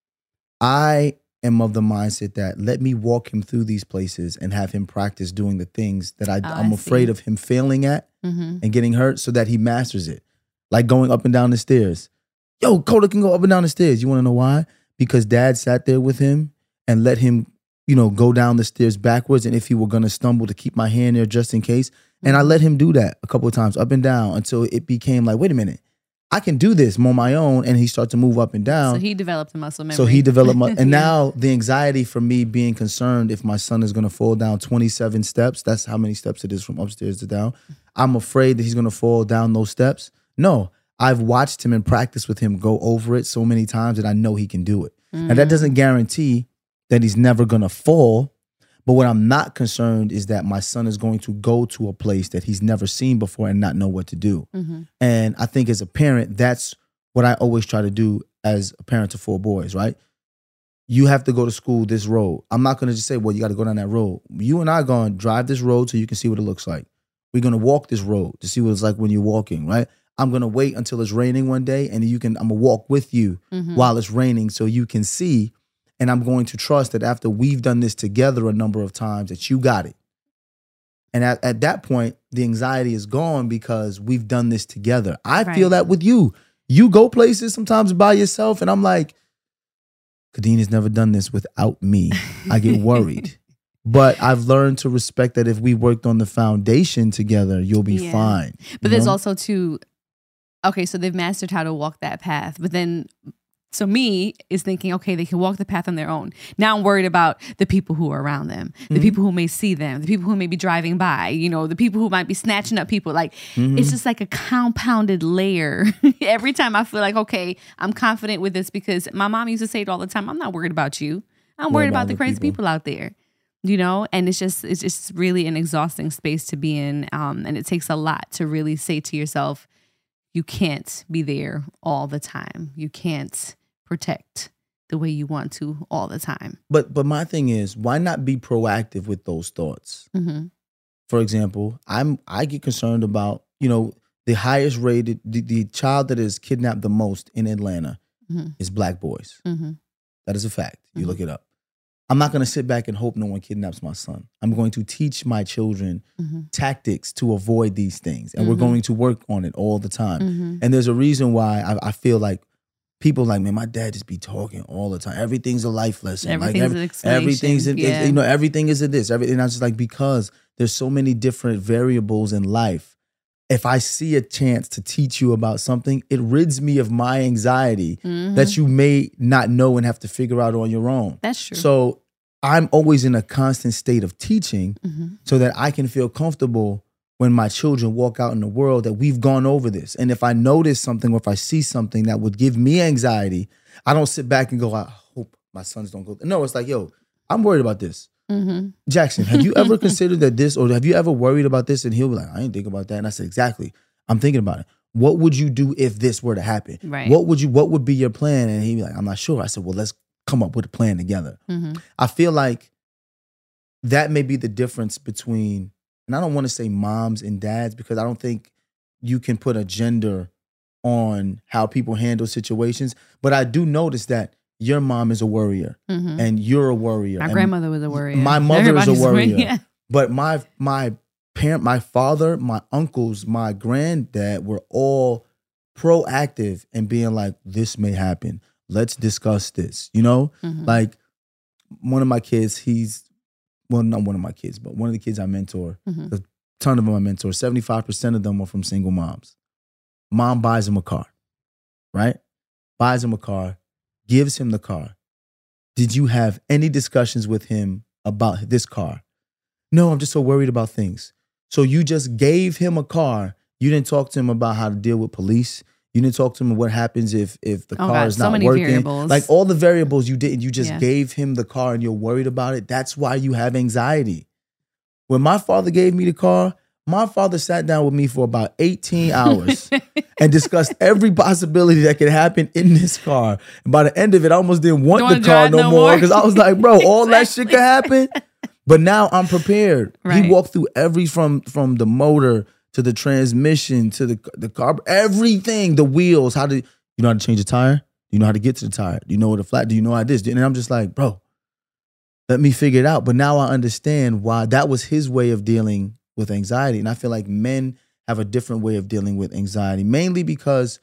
Speaker 4: I am of the mindset that let me walk him through these places and have him practice doing the things that I'm afraid of him failing at and getting hurt, so that he masters it. Like going up and down the stairs. Yo, Coda can go up and down the stairs. You want to know why? Because dad sat there with him and let him, go down the stairs backwards. And if he were going to stumble, to keep my hand there just in case. And I let him do that a couple of times up and down until it became like, wait a minute, I can do this on my own. And he started to move up and down.
Speaker 5: So he developed a muscle memory.
Speaker 4: So he developed and now the anxiety for me being concerned if my son is going to fall down 27 steps, that's how many steps it is from upstairs to down. I'm afraid that he's going to fall down those steps. No, I've watched him and practiced with him go over it so many times that I know he can do it. Now that doesn't guarantee that he's never going to fall. But what I'm not concerned is that my son is going to go to a place that he's never seen before and not know what to do. And I think as a parent, that's what I always try to do as a parent to 4 boys, right? You have to go to school this road. I'm not going to just say, well, you got to go down that road. You and I are going to drive this road so you can see what it looks like. We're going to walk this road to see what it's like when you're walking, right? I'm going to wait until it's raining one day and I'm going to walk with you while it's raining so you can see. And I'm going to trust that after we've done this together a number of times that you got it. And at that point, the anxiety is gone because we've done this together. I feel that with you. You go places sometimes by yourself and I'm like, Kadeen has never done this without me. I get worried. But I've learned to respect that if we worked on the foundation together, you'll be fine.
Speaker 5: But there's also so they've mastered how to walk that path. But then, so me is thinking, okay, they can walk the path on their own. Now I'm worried about the people who are around them, the people who may see them, the people who may be driving by, the people who might be snatching up people. Like, it's just like a compounded layer. Every time I feel like, okay, I'm confident with this, because my mom used to say it all the time, I'm not worried about you. I'm worried about the crazy people out there. And it's just really an exhausting space to be in. And it takes a lot to really say to yourself, you can't be there all the time. You can't protect the way you want to all the time.
Speaker 4: But my thing is, why not be proactive with those thoughts? For example, I get concerned about, the highest rated, the child that is kidnapped the most in Atlanta is Black boys. That is a fact. You look it up. I'm not going to sit back and hope no one kidnaps my son. I'm going to teach my children tactics to avoid these things. And we're going to work on it all the time. And there's a reason why I feel like people like, man, my dad just be talking all the time. Everything's a life lesson.
Speaker 5: Everything's an explanation.
Speaker 4: Everything is a this. Everything. I just like, because there's so many different variables in life. If I see a chance to teach you about something, it rids me of my anxiety that you may not know and have to figure out on your own.
Speaker 5: That's true.
Speaker 4: So I'm always in a constant state of teaching so that I can feel comfortable when my children walk out in the world that we've gone over this. And if I notice something or if I see something that would give me anxiety, I don't sit back and go, I hope my sons don't go. No, it's like, yo, I'm worried about this. Jackson, have you ever considered that this, or have you ever worried about this? And he'll be like, I didn't think about that. And I said, exactly. I'm thinking about it. What would you do if this were to happen?
Speaker 5: Right.
Speaker 4: What would be your plan? And he'd be like, I'm not sure. I said, well, let's come up with a plan together. I feel like that may be the difference between, and I don't want to say moms and dads, because I don't think you can put a gender on how people handle situations. But I do notice that your mom is a worrier and you're a worrier.
Speaker 5: My grandmother was a worrier.
Speaker 4: My mother is a worrier.
Speaker 5: Yeah.
Speaker 4: But my parent, my father, my uncles, my granddad were all proactive in being like, this may happen. Let's discuss this. You know, like one of my kids, not one of my kids, but one of the kids I mentor, a ton of them I mentor, 75% of them are from single moms. Mom buys him a car, right? Buys him a car, gives him the car. Did you have any discussions with him about this car? No, I'm just so worried about things. So you just gave him a car. You didn't talk to him about how to deal with police. You didn't talk to him what happens if the car is not working.
Speaker 5: Variables.
Speaker 4: Like all the variables you didn't. You just gave him the car and you're worried about it. That's why you have anxiety. When my father gave me the car, my father sat down with me for about 18 hours and discussed every possibility that could happen in this car. And by the end of it, I almost didn't want the car no more because I was like, bro, all that shit could happen. But now I'm prepared.
Speaker 5: Right.
Speaker 4: He walked through from the motor to the transmission to the car, everything, the wheels. You know how to change a tire? Do you know how to get to the tire? Do you know what a flat? Do you know how this? And I'm just like, bro, let me figure it out. But now I understand why that was his way of dealing with anxiety. And I feel like men have a different way of dealing with anxiety, mainly because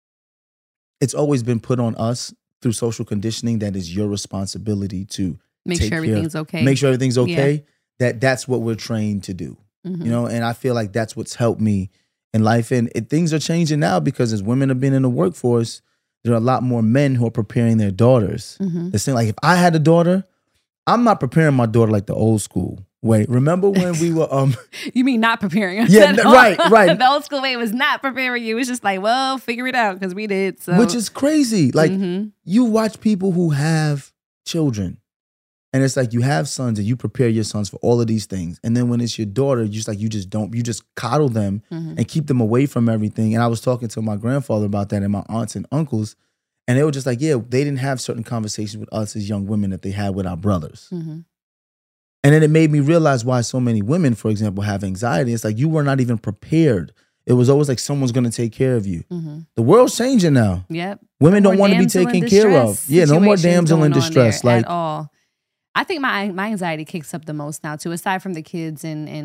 Speaker 4: it's always been put on us through social conditioning that is your responsibility to
Speaker 5: make sure everything's okay.
Speaker 4: Make sure everything's okay. Yeah. That's what we're trained to do. You know, and I feel like that's what's helped me in life. And things are changing now because as women have been in the workforce, there are a lot more men who are preparing their daughters. They're saying, like, if I had a daughter, I'm not preparing my daughter like the old school way. Remember when we were
Speaker 5: You mean not preparing us?
Speaker 4: Yeah, right.
Speaker 5: The old school way was not preparing you. It's just like, well, figure it out because we did. So.
Speaker 4: Which is crazy. Like, you watch people who have children, and it's like you have sons and you prepare your sons for all of these things. And then when it's your daughter, you just coddle them and keep them away from everything. And I was talking to my grandfather about that and my aunts and uncles. And they were just like, yeah, they didn't have certain conversations with us as young women that they had with our brothers. And then it made me realize why so many women, for example, have anxiety. It's like you were not even prepared. It was always like someone's going to take care of you. The world's changing now.
Speaker 5: Yep.
Speaker 4: Women don't want to be taken care of. Yeah, no more damsel in distress.
Speaker 5: Like at all. I think my anxiety kicks up the most now too, aside from the kids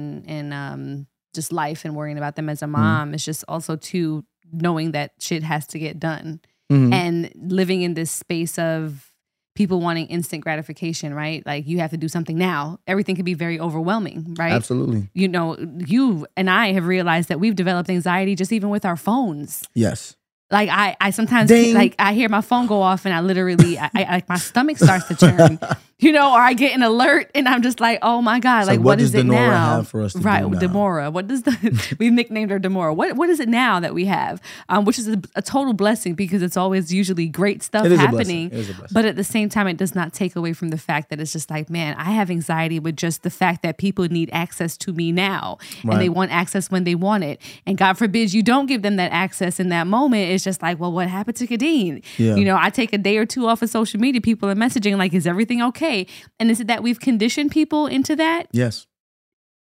Speaker 5: and just life and worrying about them as a mom. It's just also too knowing that shit has to get done and living in this space of people wanting instant gratification, right? Like you have to do something now. Everything can be very overwhelming, right?
Speaker 4: Absolutely.
Speaker 5: You know, you and I have realized that we've developed anxiety just even with our phones.
Speaker 4: Yes.
Speaker 5: Like I sometimes
Speaker 4: Ding.
Speaker 5: like I hear my phone go off and I literally I like my stomach starts to turn, you know, or I get an alert and I'm just like, oh my God, like what is it now?
Speaker 4: Have for us to
Speaker 5: right,
Speaker 4: do now?
Speaker 5: Demora. What does we've nicknamed her Demora. What is it now that we have? Which is a total blessing because it's always usually great stuff happening.
Speaker 4: It is a blessing.
Speaker 5: But at the same time, it does not take away from the fact that it's just like, man, I have anxiety with just the fact that people need access to me now and they want access when they want it. And God forbid you don't give them that access in that moment. It's just like, well, what happened to Kadeen?
Speaker 4: Yeah.
Speaker 5: You know, I take a day or two off of social media, people are messaging like, is everything okay? And is it that we've conditioned people into that?
Speaker 4: Yes.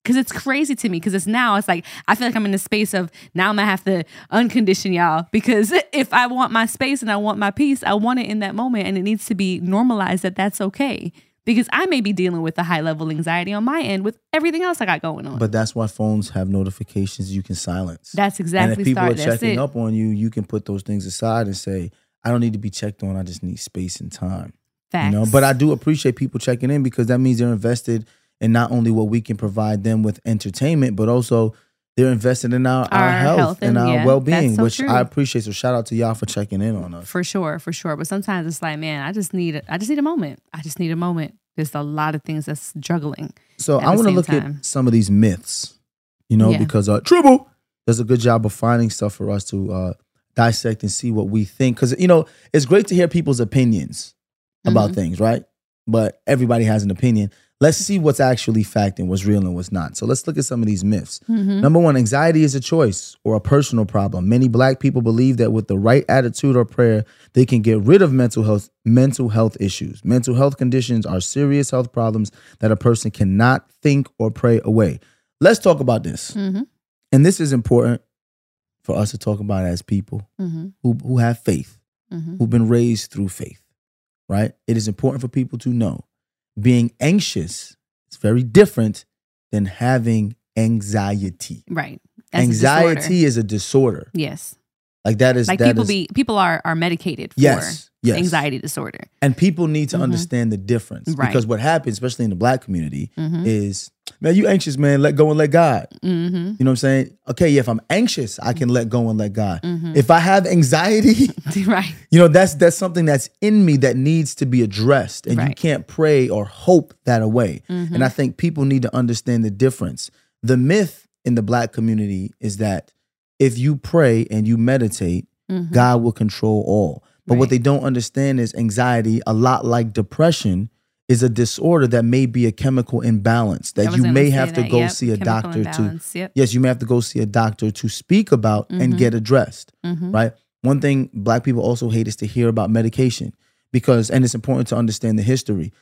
Speaker 5: Because it's crazy to me. Because it's like, I feel like I'm in the space of now I'm going to have to uncondition y'all. Because if I want my space and I want my peace, I want it in that moment. And it needs to be normalized that that's okay. Because I may be dealing with a high level anxiety on my end with everything else I got going on.
Speaker 4: But that's why phones have notifications you can silence.
Speaker 5: That's exactly.
Speaker 4: And if people are checking up on you, you can put those things aside and say, I don't need to be checked on. I just need space and time.
Speaker 5: Facts.
Speaker 4: You know? But I do appreciate people checking in because that means they're invested in not only what we can provide them with entertainment, but also they're invested in our health and our well-being, which I appreciate. So shout out to y'all for checking in on us.
Speaker 5: For sure. But sometimes it's like, man, I just need a moment. There's a lot of things that's juggling.
Speaker 4: So I want to look at some of these myths, because Tribble does a good job of finding stuff for us to dissect and see what we think. Because, it's great to hear people's opinions about things, right? But everybody has an opinion. Let's see what's actually fact and what's real and what's not. So let's look at some of these myths. Number one, anxiety is a choice or a personal problem. Many Black people believe that with the right attitude or prayer, they can get rid of mental health issues. Mental health conditions are serious health problems that a person cannot think or pray away. Let's talk about this. And this is important for us to talk about as people who have faith, who've been raised through faith, right? It is important for people to know being anxious is very different than having anxiety.
Speaker 5: Right.
Speaker 4: That's anxiety is a disorder.
Speaker 5: Yes.
Speaker 4: Like that is
Speaker 5: like people are medicated for anxiety disorder. And
Speaker 4: people need to understand the difference. Right. Because what happens, especially in the Black community, is, man, you anxious, man, let go and let God. You know what I'm saying? Okay, if I'm anxious, I can let go and let God. If I have anxiety,
Speaker 5: right.
Speaker 4: That's something that's in me that needs to be addressed. And you can't pray or hope that away. And I think people need to understand the difference. The myth in the Black community is that if you pray and you meditate, God will control all. But what they don't understand is anxiety, a lot like depression, is a disorder that may be a chemical imbalance that you may have to go see a doctor to. Yes, you may have to go see a doctor to speak about and get addressed, right? One thing Black people also hate is to hear about medication and it's important to understand the history.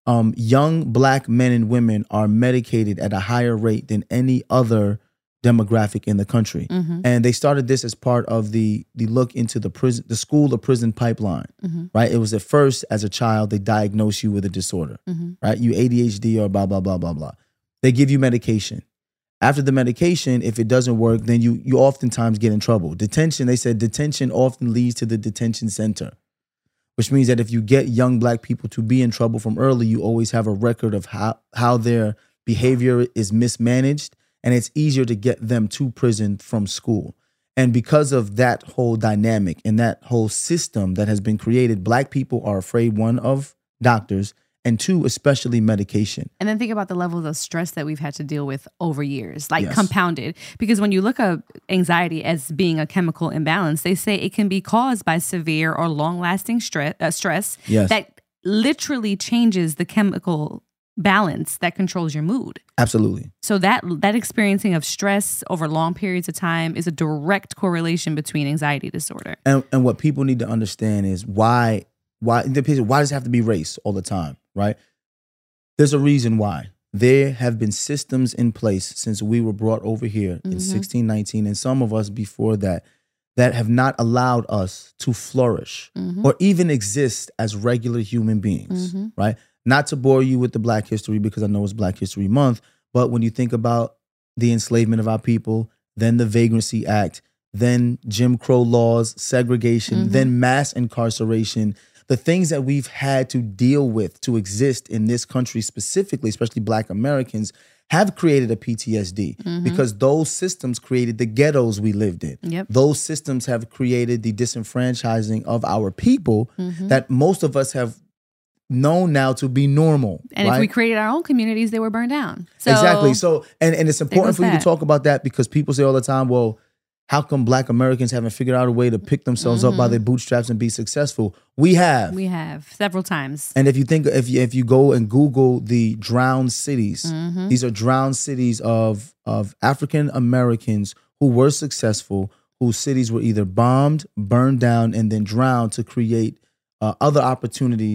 Speaker 4: Young Black men and women are medicated at a higher rate than any other demographic in the country. And they started this as part of the look into the school to prison pipeline, right? It was at first, as a child, they diagnose you with a disorder, right? You ADHD or blah, blah, blah, blah, blah. They give you medication. After the medication, if it doesn't work, then you oftentimes get in trouble. Detention, they said detention often leads to the detention center, which means that if you get young Black people to be in trouble from early, you always have a record of how their behavior is mismanaged. And it's easier to get them to prison from school. And because of that whole dynamic and that whole system that has been created, Black people are afraid, one, of doctors, and two, especially medication.
Speaker 5: And then think about the levels of stress that we've had to deal with over years, compounded. Because when you look at anxiety as being a chemical imbalance, they say it can be caused by severe or long-lasting stress that literally changes the chemical balance that controls your mood.
Speaker 4: Absolutely.
Speaker 5: So that experiencing of stress over long periods of time is a direct correlation between anxiety disorder.
Speaker 4: And what people need to understand is why does it have to be race all the time, right? There's a reason why. There have been systems in place since we were brought over here in 1619, and some of us before that have not allowed us to flourish or even exist as regular human beings, right? Not to bore you with the Black history because I know it's Black History Month, but when you think about the enslavement of our people, then the Vagrancy Act, then Jim Crow laws, segregation, then mass incarceration, the things that we've had to deal with to exist in this country specifically, especially Black Americans, have created a PTSD because those systems created the ghettos we lived in.
Speaker 5: Yep.
Speaker 4: Those systems have created the disenfranchising of our people that most of us have known now to be normal.
Speaker 5: And if we created our own communities, they were burned down. So,
Speaker 4: exactly. So, and it's important for you to talk about that because people say all the time, well, how come Black Americans haven't figured out a way to pick themselves up by their bootstraps and be successful? We have
Speaker 5: several times.
Speaker 4: And if you think, if you go and Google the drowned cities, these are drowned cities of African Americans who were successful, whose cities were either bombed, burned down, and then drowned to create other opportunities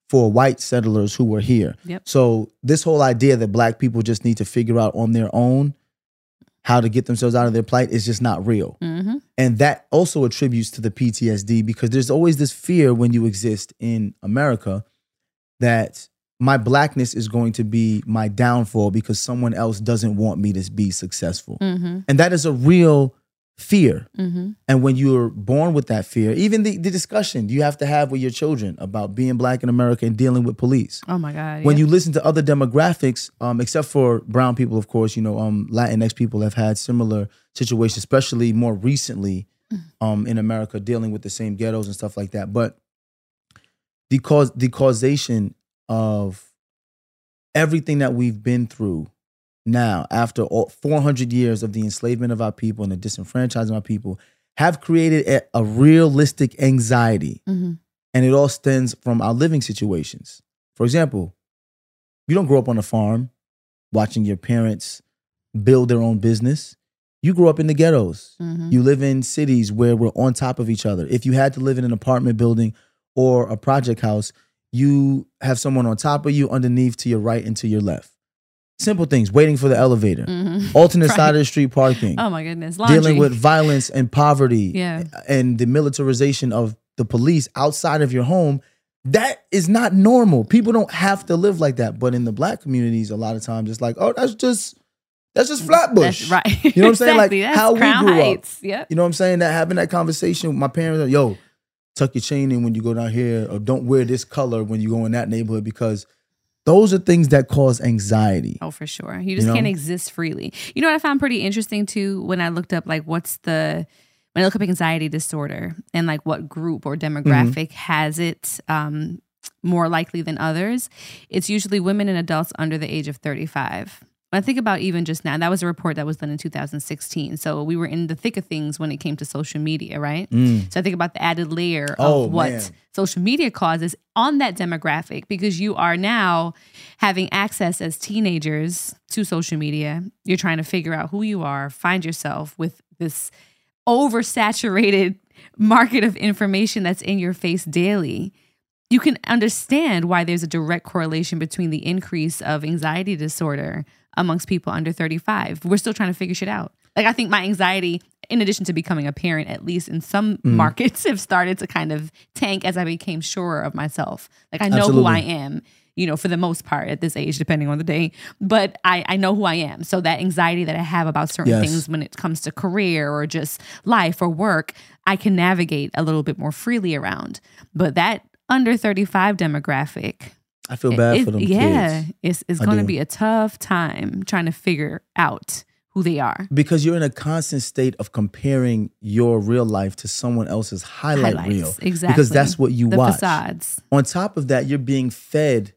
Speaker 4: for white settlers who were here.
Speaker 5: Yep.
Speaker 4: So this whole idea that black people just need to figure out on their own how to get themselves out of their plight is just not real.
Speaker 5: Mm-hmm.
Speaker 4: And that also attributes to the PTSD, because there's always this fear when you exist in America that my blackness is going to be my downfall because someone else doesn't want me to be successful.
Speaker 5: Mm-hmm.
Speaker 4: And that is a real fear.
Speaker 5: Mm-hmm.
Speaker 4: And when you're born with that fear, even the discussion you have to have with your children about being black in America and dealing with police.
Speaker 5: Oh my God.
Speaker 4: When
Speaker 5: yeah.
Speaker 4: you listen to other demographics, except for brown people, of course, Latinx people have had similar situations, especially more recently in America, dealing with the same ghettos and stuff like that. But the causation of everything that we've been through now, after 400 years of the enslavement of our people and the disenfranchisement of our people, have created a realistic anxiety.
Speaker 5: Mm-hmm.
Speaker 4: And it all stems from our living situations. For example, you don't grow up on a farm watching your parents build their own business. You grew up in the ghettos.
Speaker 5: Mm-hmm.
Speaker 4: You live in cities where we're on top of each other. If you had to live in an apartment building or a project house, you have someone on top of you, underneath, to your right and to your left. Simple things, waiting for the elevator, alternate
Speaker 5: Right.
Speaker 4: side of the street parking,
Speaker 5: Oh my goodness. Laundry.
Speaker 4: dealing with violence and poverty,
Speaker 5: Yeah.
Speaker 4: and the militarization of the police outside of your home. That is not normal. People don't have to live like that. But in the black communities, a lot of times it's like, oh, that's just Flatbush.
Speaker 5: That's right.
Speaker 4: You know what I'm saying?
Speaker 5: Exactly.
Speaker 4: Like
Speaker 5: That's
Speaker 4: how we
Speaker 5: Crown
Speaker 4: grew
Speaker 5: Heights.
Speaker 4: up.
Speaker 5: Yep.
Speaker 4: You know what I'm saying? That having that conversation with my parents, like, yo, tuck your chain in when you go down here, or don't wear this color when you go in that neighborhood, because those are things that cause anxiety.
Speaker 5: Oh, for sure. You just
Speaker 4: You know?
Speaker 5: can't exist freely. You know what I found pretty interesting too when I looked up like when I look up anxiety disorder and like what group or demographic has it more likely than others, it's usually women and adults under the age of 35. When I think about even just now, that was a report that was done in 2016. So we were in the thick of things when it came to social media, right? So I think about the added layer of what
Speaker 4: man.
Speaker 5: social media causes on that demographic, because you are now having access as teenagers to social media. You're trying to figure out who you are, find yourself with this oversaturated market of information that's in your face daily. You can understand why there's a direct correlation between the increase of anxiety disorder amongst people under 35. We're still trying to figure shit out. Like, I think my anxiety, in addition to becoming a parent, at least in some markets, have started to kind of tank as I became surer of myself. Like, I know who I am, for the most part at this age, depending on the day, but I know who I am. So that anxiety that I have about certain
Speaker 4: Yes.
Speaker 5: things when it comes to career or just life or work, I can navigate a little bit more freely around. But that under 35 demographic,
Speaker 4: I feel bad for them kids.
Speaker 5: it's
Speaker 4: I
Speaker 5: going to
Speaker 4: do.
Speaker 5: be a tough time trying to figure out who they are.
Speaker 4: Because you're in a constant state of comparing your real life to someone else's highlight
Speaker 5: Highlights,
Speaker 4: reel.
Speaker 5: exactly.
Speaker 4: Because that's what you
Speaker 5: The
Speaker 4: watch.
Speaker 5: facades.
Speaker 4: On top of that, you're being fed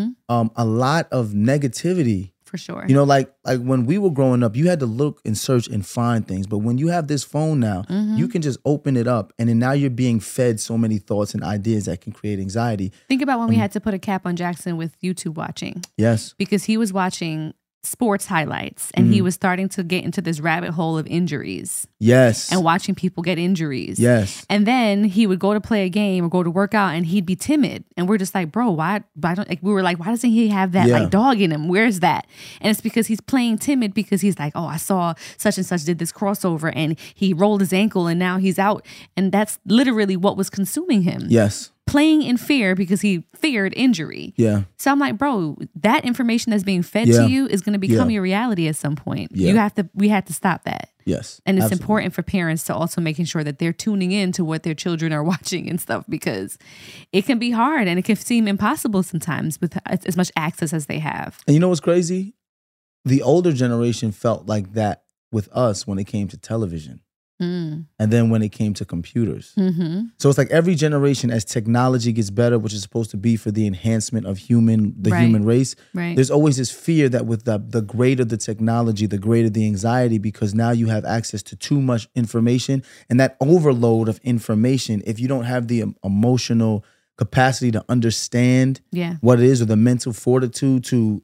Speaker 4: a lot of negativity.
Speaker 5: For sure.
Speaker 4: Like when we were growing up, you had to look and search and find things. But when you have this phone now, you can just open it up, and then now you're being fed so many thoughts and ideas that can create anxiety.
Speaker 5: Think about when we had to put a cap on Jackson with YouTube watching,
Speaker 4: Yes.
Speaker 5: because he was watching sports highlights and he was starting to get into this rabbit hole of injuries
Speaker 4: Yes.
Speaker 5: and watching people get injuries.
Speaker 4: Yes.
Speaker 5: And then he would go to play a game or go to work out and he'd be timid. And we're just like, bro, why don't, like, we were like, why doesn't he have that
Speaker 4: Yeah.
Speaker 5: like dog in him? Where's that? And it's because he's playing timid, because he's like, oh, I saw such and such did this crossover and he rolled his ankle and now he's out. And that's literally what was consuming him.
Speaker 4: Yes.
Speaker 5: Playing in fear because he feared injury.
Speaker 4: Yeah.
Speaker 5: So I'm like, bro, that information that's being fed
Speaker 4: Yeah.
Speaker 5: to you is going to become
Speaker 4: Yeah.
Speaker 5: your reality at some point.
Speaker 4: Yeah.
Speaker 5: We had to stop that.
Speaker 4: Yes.
Speaker 5: And it's
Speaker 4: Absolutely.
Speaker 5: important for parents to also making sure that they're tuning in to what their children are watching and stuff, because it can be hard and it can seem impossible sometimes with as much access as they have.
Speaker 4: And you know what's crazy? The older generation felt like that with us when it came to television. And then when it came to computers. So it's like every generation, as technology gets better, which is supposed to be for the enhancement of the
Speaker 5: Right.
Speaker 4: human race,
Speaker 5: Right.
Speaker 4: there's always this fear that with the greater the technology, the greater the anxiety, because now you have access to too much information. And that overload of information, if you don't have the emotional capacity to understand
Speaker 5: Yeah.
Speaker 4: what it is, or the mental fortitude to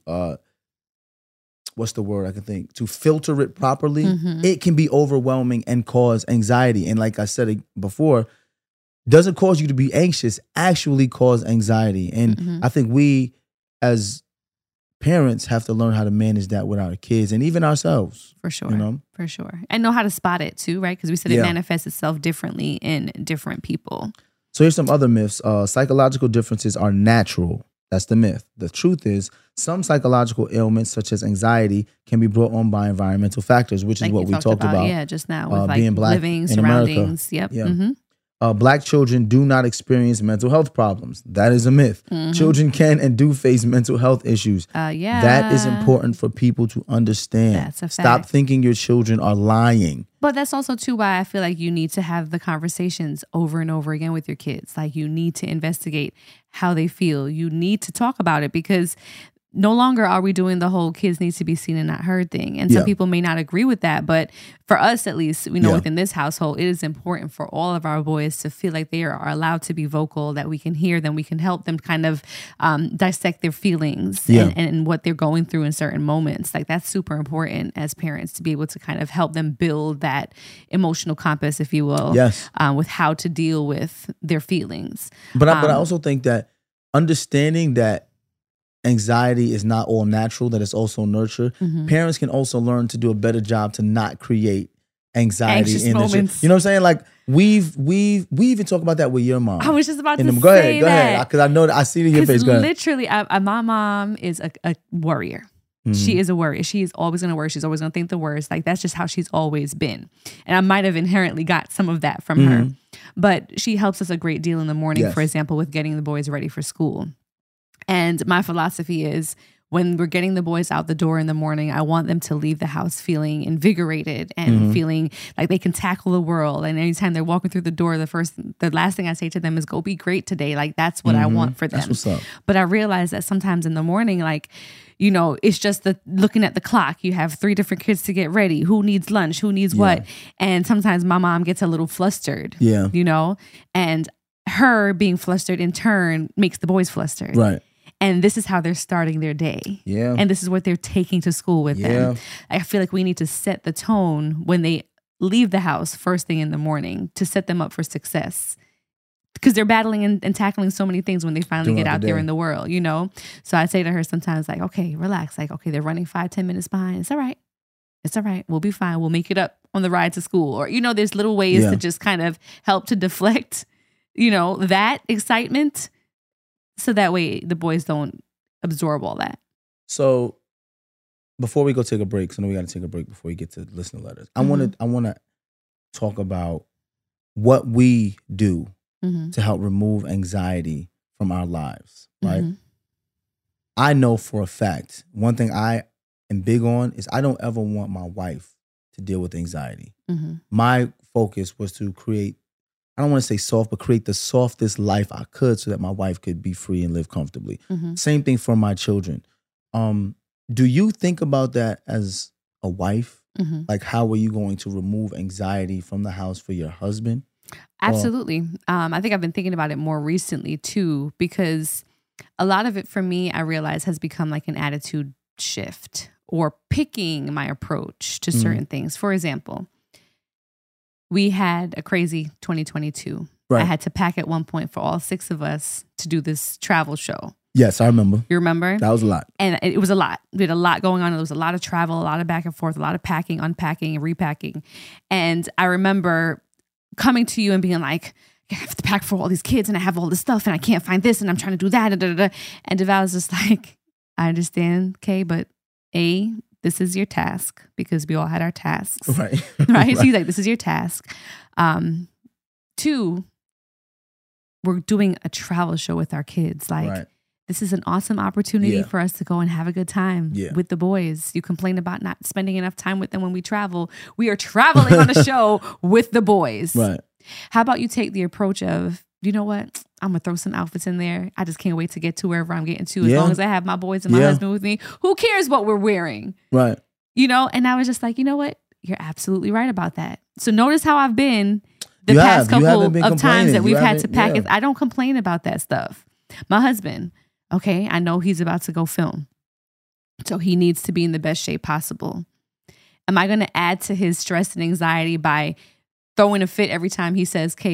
Speaker 4: what's the word I can think, to filter it properly, it can be overwhelming and cause anxiety. And like I said before, doesn't cause you to be anxious actually cause anxiety. And I think we as parents have to learn how to manage that with our kids and even ourselves.
Speaker 5: For sure.
Speaker 4: You know?
Speaker 5: For sure. And know how to spot it too, right? Because we said it manifests itself differently in different people.
Speaker 4: So here's some other myths. Psychological differences are natural. That's the myth. The truth is, some psychological ailments, such as anxiety, can be brought on by environmental factors, which is
Speaker 5: Like
Speaker 4: what we talked about.
Speaker 5: Yeah, just now with like
Speaker 4: being black
Speaker 5: living
Speaker 4: in
Speaker 5: surroundings.
Speaker 4: America.
Speaker 5: Yep.
Speaker 4: Yeah. Black children do not experience mental health problems. That is a myth. Children can and do face mental health issues. That is important for people to understand.
Speaker 5: That's a fact.
Speaker 4: Stop thinking your children are lying.
Speaker 5: But that's also too why I feel like you need to have the conversations over and over again with your kids. Like you need to investigate how they feel. You need to talk about it because no longer are we doing the whole kids need to be seen and not heard thing. And some people may not agree with that. But for us, at least, we know within this household, it is important for all of our boys to feel like they are allowed to be vocal, that we can hear them. We can help them kind of dissect their feelings and what they're going through in certain moments. Like that's super important as parents to be able to kind of help them build that emotional compass, if you will, with how to deal with their feelings.
Speaker 4: But I also think that understanding that anxiety is not all natural, that it's also nurture. Parents can also learn to do a better job to not create anxiety
Speaker 5: Anxious
Speaker 4: in
Speaker 5: moments.
Speaker 4: the You know what I'm saying? Like we even talk about that with your mom.
Speaker 5: I was just about to
Speaker 4: Go
Speaker 5: say
Speaker 4: ahead,
Speaker 5: that.
Speaker 4: because I know that I see it in your face. Go ahead.
Speaker 5: Literally, my mom is a worrier. She is a worrier. She is always going to worry. She's always going to think the worst. Like that's just how she's always been. And I might have inherently got some of that from her. But she helps us a great deal in the morning, for example, with getting the boys ready for school. And my philosophy is when we're getting the boys out the door in the morning, I want them to leave the house feeling invigorated and feeling like they can tackle the world. And anytime they're walking through the door, the last thing I say to them is go be great today. Like that's what I want for them.
Speaker 4: That's what's up.
Speaker 5: But I realize that sometimes in the morning, like, you know, it's just looking at the clock. You have 3 different kids to get ready. Who needs lunch? Who needs what? And sometimes my mom gets a little flustered, you know, and her being flustered in turn makes the boys flustered.
Speaker 4: Right.
Speaker 5: And this is how they're starting their day.
Speaker 4: Yeah.
Speaker 5: And this is what they're taking to school with them. I feel like we need to set the tone when they leave the house first thing in the morning to set them up for success. Because they're battling and tackling so many things when they finally get out there in the world, you know? So I say to her sometimes like, okay, relax. Like, okay, they're running 5-10 minutes behind. It's all right. It's all right. We'll be fine. We'll make it up on the ride to school. Or, you know, there's little ways to just kind of help to deflect, you know, that excitement. So that way the boys don't absorb all that.
Speaker 4: So before we go take a break, so now we got to take a break before we get to listener letters. I want to talk about what we do to help remove anxiety from our lives, right? I know for a fact, one thing I am big on is I don't ever want my wife to deal with anxiety. My focus was to create, I don't want to say soft, but create the softest life I could so that my wife could be free and live comfortably. Same thing for my children. Do you think about that as a wife? Like how are you going to remove anxiety from the house for your husband?
Speaker 5: Absolutely. I think I've been thinking about it more recently too, because a lot of it for me, I realize has become like an attitude shift or picking my approach to certain things. For example, we had a crazy 2022.
Speaker 4: Right.
Speaker 5: I had to pack at one point for all 6 of us to do this travel show.
Speaker 4: Yes, I remember.
Speaker 5: You remember?
Speaker 4: That was a lot.
Speaker 5: And it was a lot. We had a lot going on. There was a lot of travel, a lot of back and forth, a lot of packing, unpacking, and repacking. And I remember coming to you and being like, I have to pack for all these kids and I have all this stuff and I can't find this and I'm trying to do that. And Devale was just like, I understand, Kay, but A, this is your task because we all had our tasks.
Speaker 4: Right.
Speaker 5: Right? So he's like, this is your task. 2, we're doing a travel show with our kids. Like, this is an awesome opportunity for us to go and have a good time with the boys. You complain about not spending enough time with them when we travel. We are traveling on a show with the boys.
Speaker 4: Right.
Speaker 5: How about you take the approach of, you know what? I'm going to throw some outfits in there. I just can't wait to get to wherever I'm getting to. As long as I have my boys and my husband with me, who cares what we're wearing?
Speaker 4: Right.
Speaker 5: You know? And I was just like, you know what? You're absolutely right about that. So notice how I've been the past couple of times that we've had to pack it. I don't complain about that stuff. My husband, okay, I know he's about to go film. So he needs to be in the best shape possible. Am I going to add to his stress and anxiety by throwing a fit every time he says, "Okay,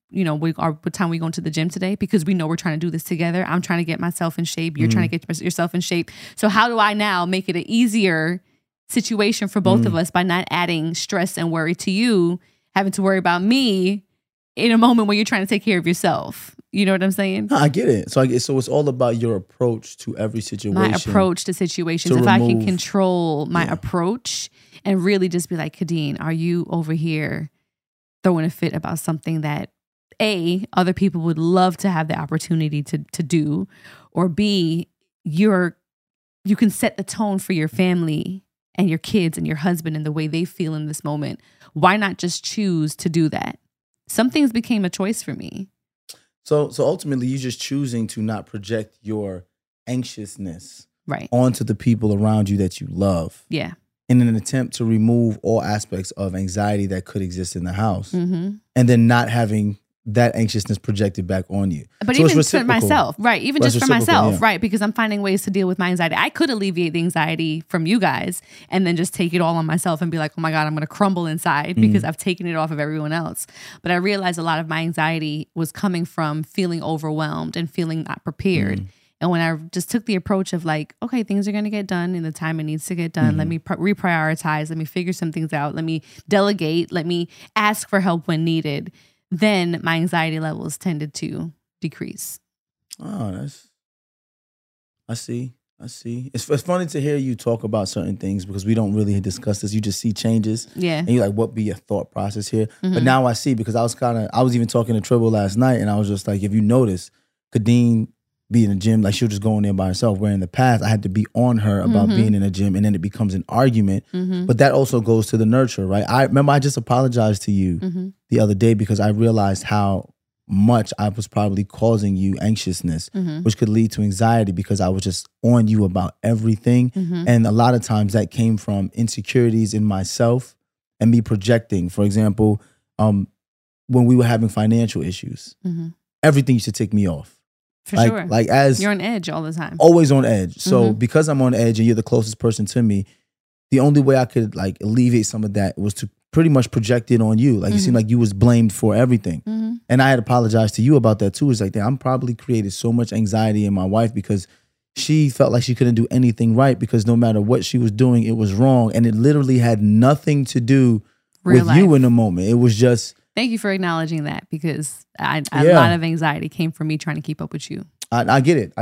Speaker 5: what time we going to the gym today, because we know we're trying to do this together. I'm trying to get myself in shape. You're trying to get yourself in shape. So how do I now make it an easier situation for both of us by not adding stress and worry to you, having to worry about me in a moment when you're trying to take care of yourself? You know what I'm saying?
Speaker 4: No, I get it. So it's all about your approach to every situation.
Speaker 5: My approach to situations. If I can control my approach and really just be like, Khadeen, are you over here throwing a fit about something that A, other people would love to have the opportunity to do, or B, you can set the tone for your family and your kids and your husband and the way they feel in this moment. Why not just choose to do that? Some things became a choice for me.
Speaker 4: So ultimately, you're just choosing to not project your anxiousness
Speaker 5: right
Speaker 4: onto the people around you that you love.
Speaker 5: Yeah.
Speaker 4: In an attempt to remove all aspects of anxiety that could exist in the house.
Speaker 5: Mm-hmm.
Speaker 4: And then not having that anxiousness projected back on you.
Speaker 5: But
Speaker 4: so
Speaker 5: even for myself, right? Even just for myself, right? Because I'm finding ways to deal with my anxiety. I could alleviate the anxiety from you guys and then just take it all on myself and be like, oh my God, I'm going to crumble inside because I've taken it off of everyone else. But I realized a lot of my anxiety was coming from feeling overwhelmed and feeling not prepared. And when I just took the approach of like, okay, things are going to get done in the time it needs to get done. Let me reprioritize. Let me figure some things out. Let me delegate. Let me ask for help when needed. Then my anxiety levels tended to decrease.
Speaker 4: Oh, I see. It's funny to hear you talk about certain things because we don't really discuss this. You just see changes.
Speaker 5: Yeah.
Speaker 4: And you're like, what be your thought process here? But now I see, because I was even talking to Tribble last night, and I was just like, if you notice, Khadeen be in the gym, like she'll just go in there by herself, where in the past I had to be on her about being in the gym, and then it becomes an argument. But that also goes to the nurture, right? I remember I just apologized to you the other day because I realized how much I was probably causing you anxiousness, which could lead to anxiety because I was just on you about everything. And a lot of times that came from insecurities in myself and me projecting. For example, when we were having financial issues, everything used to tick me off.
Speaker 5: For sure.
Speaker 4: Like as
Speaker 5: you're on edge all the time.
Speaker 4: Always on edge. So because I'm on edge and you're the closest person to me, the only way I could like alleviate some of that was to pretty much project it on you. Like it seemed like you was blamed for everything. And I had apologized to you about that too. It's like, damn, I'm probably created so much anxiety in my wife because she felt like she couldn't do anything right because no matter what she was doing, it was wrong. And it literally had nothing to do with you in the moment. It was just...
Speaker 5: Thank you for acknowledging that, because a lot of anxiety came from me trying to keep up with you.
Speaker 4: I get it.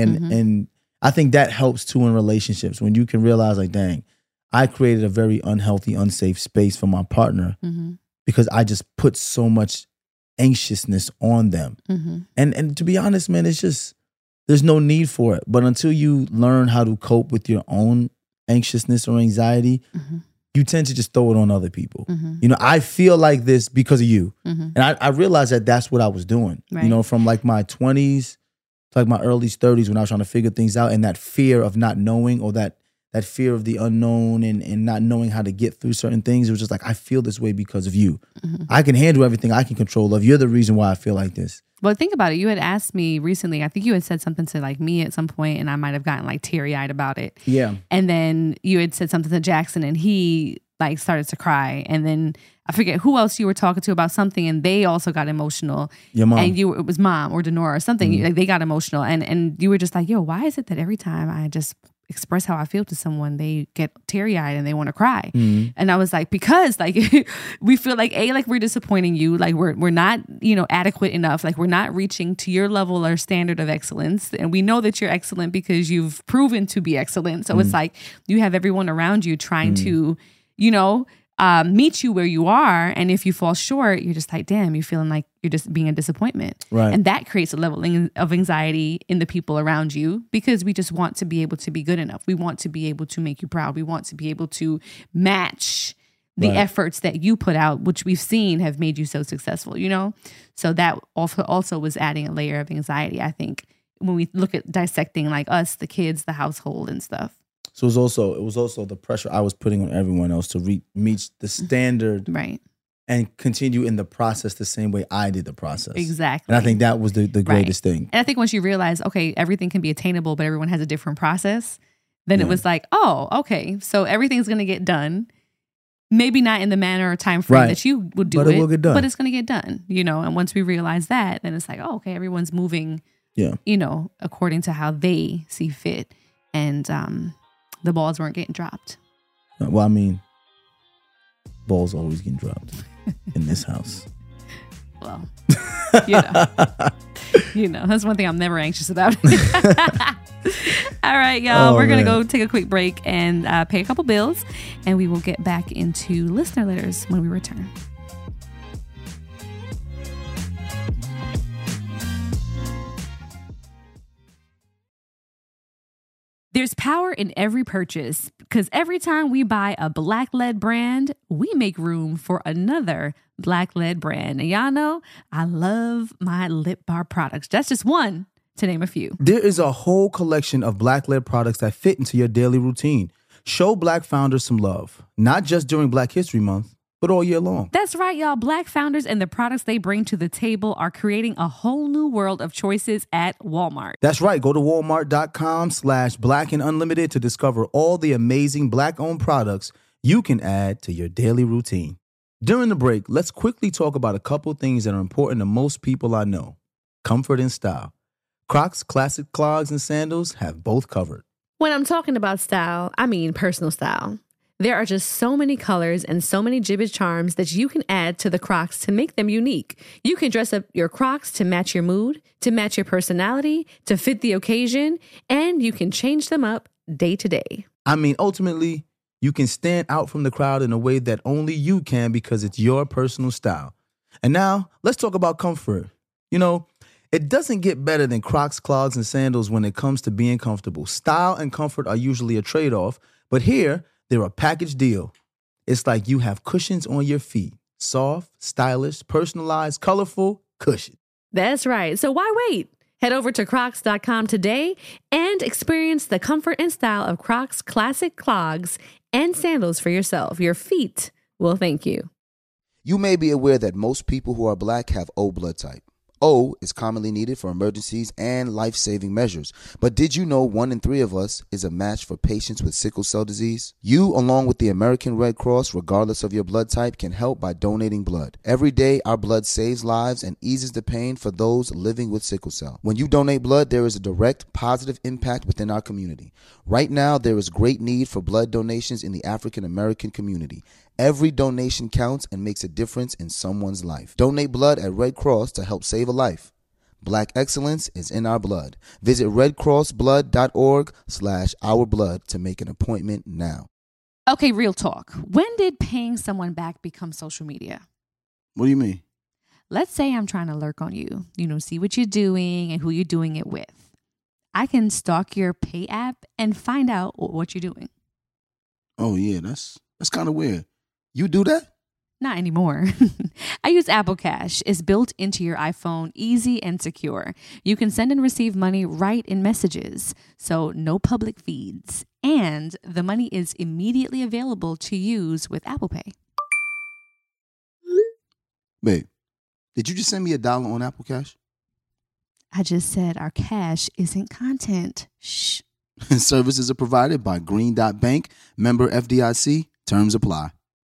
Speaker 4: And I think that helps too in relationships when you can realize like, dang, I created a very unhealthy, unsafe space for my partner because I just put so much anxiousness on them. And to be honest, man, it's just, there's no need for it. But until you learn how to cope with your own anxiousness or anxiety, you tend to just throw it on other people. You know, I feel like this because of you. And I realized that that's what I was doing, you know, from like my 20s to like my early 30s when I was trying to figure things out, and that fear of not knowing, or that fear of the unknown and not knowing how to get through certain things. It was just like, I feel this way because of you. I can handle everything I can control of. You're the reason why I feel like this.
Speaker 5: Well, think about it. You had asked me recently, I think you had said something to like me at some point, and I might have gotten like teary-eyed about it.
Speaker 4: Yeah.
Speaker 5: And then you had said something to Jackson, and he like started to cry. And then I forget who else you were talking to about something, and they also got emotional.
Speaker 4: Your mom.
Speaker 5: And it was mom or Denora or something. Like they got emotional. And you were just like, yo, why is it that every time I just express how I feel to someone, they get teary-eyed and they want to cry? And I was like, because like we feel like like we're disappointing you, like we're not, you know, adequate enough, like we're not reaching to your level or standard of excellence, and we know that you're excellent because you've proven to be excellent. So it's like you have everyone around you trying to, you know, meet you where you are, and if you fall short, you're just like, damn, you're feeling like you're just being a disappointment.
Speaker 4: Right.
Speaker 5: And that creates a level of anxiety in the people around you, because we just want to be able to be good enough. We want to be able to make you proud. We want to be able to match the efforts that you put out, which we've seen have made you so successful, you know? So that also was adding a layer of anxiety, I think, when we look at dissecting like us, the kids, the household and stuff.
Speaker 4: So it was also the pressure I was putting on everyone else to meet the standard,
Speaker 5: right,
Speaker 4: and continue in the process the same way I did the process.
Speaker 5: Exactly.
Speaker 4: And I think that was the greatest thing.
Speaker 5: And I think once you realize, okay, everything can be attainable, but everyone has a different process, then it was like, oh, okay, so everything's going to get done. Maybe not in the manner or time frame
Speaker 4: Right.
Speaker 5: that you would do
Speaker 4: But it will get done.
Speaker 5: but it's going to get done, And once we realize that, then it's like, oh, okay, everyone's moving,
Speaker 4: Yeah.
Speaker 5: according to how they see fit. And the balls weren't getting dropped.
Speaker 4: Well, I mean, balls always getting dropped in this house.
Speaker 5: Well, that's one thing I'm never anxious about. All right, y'all. We're going to go take a quick break and pay a couple bills, and we will get back into listener letters when we return. There's power in every purchase because every time we buy a black-led brand, we make room for another black-led brand. And y'all know I love my lip bar products. That's just one to name a few.
Speaker 7: There is a whole collection of Black-led products that fit into your daily routine. Show Black founders some love, not just during Black History Month, but all year long.
Speaker 5: That's right, y'all. Black founders and the products they bring to the table are creating a whole new world of choices at Walmart.
Speaker 7: That's right. Go to walmart.com/Black and Unlimited to discover all the amazing Black-owned products you can add to your daily routine. During the break, let's quickly talk about a couple things that are important to most people I know. Comfort and style. Crocs classic clogs and sandals have both covered.
Speaker 8: When I'm talking about style, I mean personal style. There are just so many colors and so many Jibbitz charms that you can add to the Crocs to make them unique. You can dress up your Crocs to match your mood, to match your personality, to fit the occasion, and you can change them up day to day.
Speaker 7: I mean, ultimately, you can stand out from the crowd in a way that only you can because it's your personal style. And now, let's talk about comfort. It doesn't get better than Crocs, clogs, and sandals when it comes to being comfortable. Style and comfort are usually a trade-off, but here, they're a package deal. It's like you have cushions on your feet. Soft, stylish, personalized, colorful cushion.
Speaker 8: That's right. So why wait? Head over to crocs.com today and experience the comfort and style of Crocs classic clogs and sandals for yourself. Your feet will thank you.
Speaker 1: You may be aware that most people who are Black have O blood type. O is commonly needed for emergencies and life-saving measures. But did you know 1 in 3 of us is a match for patients with sickle cell disease? You, along with the American Red Cross, regardless of your blood type, can help by donating blood. Every day, our blood saves lives and eases the pain for those living with sickle cell. When you donate blood, there is a direct positive impact within our community. Right now, there is great need for blood donations in the African American community. Every donation counts and makes a difference in someone's life. Donate blood at Red Cross to help save a life. Black excellence is in our blood. Visit redcrossblood.org/ourblood to make an appointment now.
Speaker 5: Okay, real talk. When did paying someone back become social media?
Speaker 1: What do you mean?
Speaker 5: Let's say I'm trying to lurk on you, see what you're doing and who you're doing it with. I can stalk your pay app and find out what you're doing.
Speaker 1: Oh, yeah, that's kind of weird. You do that?
Speaker 5: Not anymore. I use Apple Cash. It's built into your iPhone, easy and secure. You can send and receive money right in messages, so no public feeds. And the money is immediately available to use with Apple Pay.
Speaker 1: Babe, did you just send me $1 on Apple Cash?
Speaker 5: I just said our cash isn't content. Shh.
Speaker 1: Services are provided by Green Dot Bank, member FDIC. Terms apply.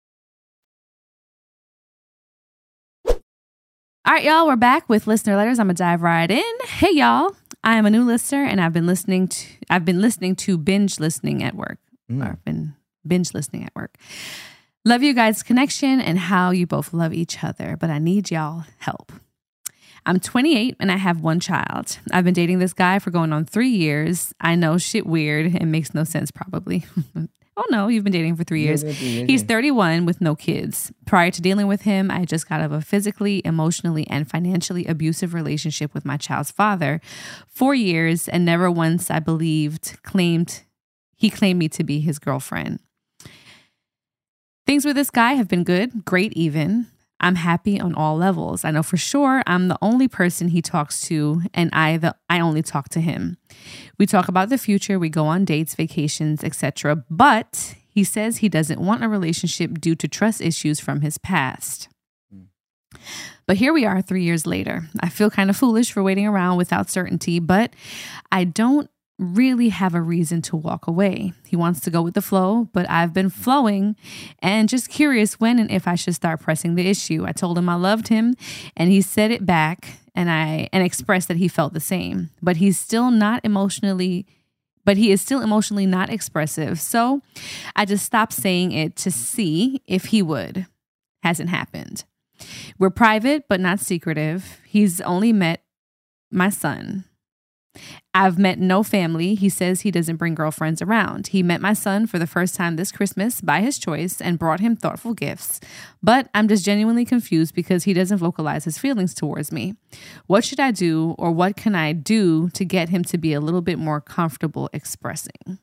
Speaker 5: All right, y'all, we're back with listener letters. I'm going to dive right in. Hey, y'all. I am a new listener, and I've been listening to binge listening at work. Or I've been binge listening at work. Love you guys' connection and how you both love each other, but I need y'all help. I'm 28 and I have 1 child. I've been dating this guy for going on 3 years. I know, shit weird. It makes no sense probably. Oh no, you've been dating for 3 years. He's 31 with no kids. Prior to dealing with him, I just got out of a physically, emotionally, and financially abusive relationship with my child's father. 4 years, and never once, I claimed me to be his girlfriend. Things with this guy have been good, great even. I'm happy on all levels. I know for sure I'm the only person he talks to, and I only talk to him. We talk about the future, we go on dates, vacations, etc. But he says he doesn't want a relationship due to trust issues from his past. But here we are 3 years later. I feel kind of foolish for waiting around without certainty, but I don't really have a reason to walk away. He wants to go with the flow, but I've been flowing and just curious when and if I should start pressing the issue. I told him I loved him and he said it back and expressed that he felt the same, but he is still emotionally not expressive. So I just stopped saying it to see if he would. Hasn't happened. We're private, but not secretive. He's only met my son. I've met no family. He says he doesn't bring girlfriends around. He met my son for the first time this Christmas by his choice and brought him thoughtful gifts. But I'm just genuinely confused because he doesn't vocalize his feelings towards me. What should I do, or what can I do to get him to be a little bit more comfortable expressing?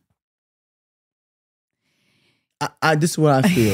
Speaker 4: This is what I feel.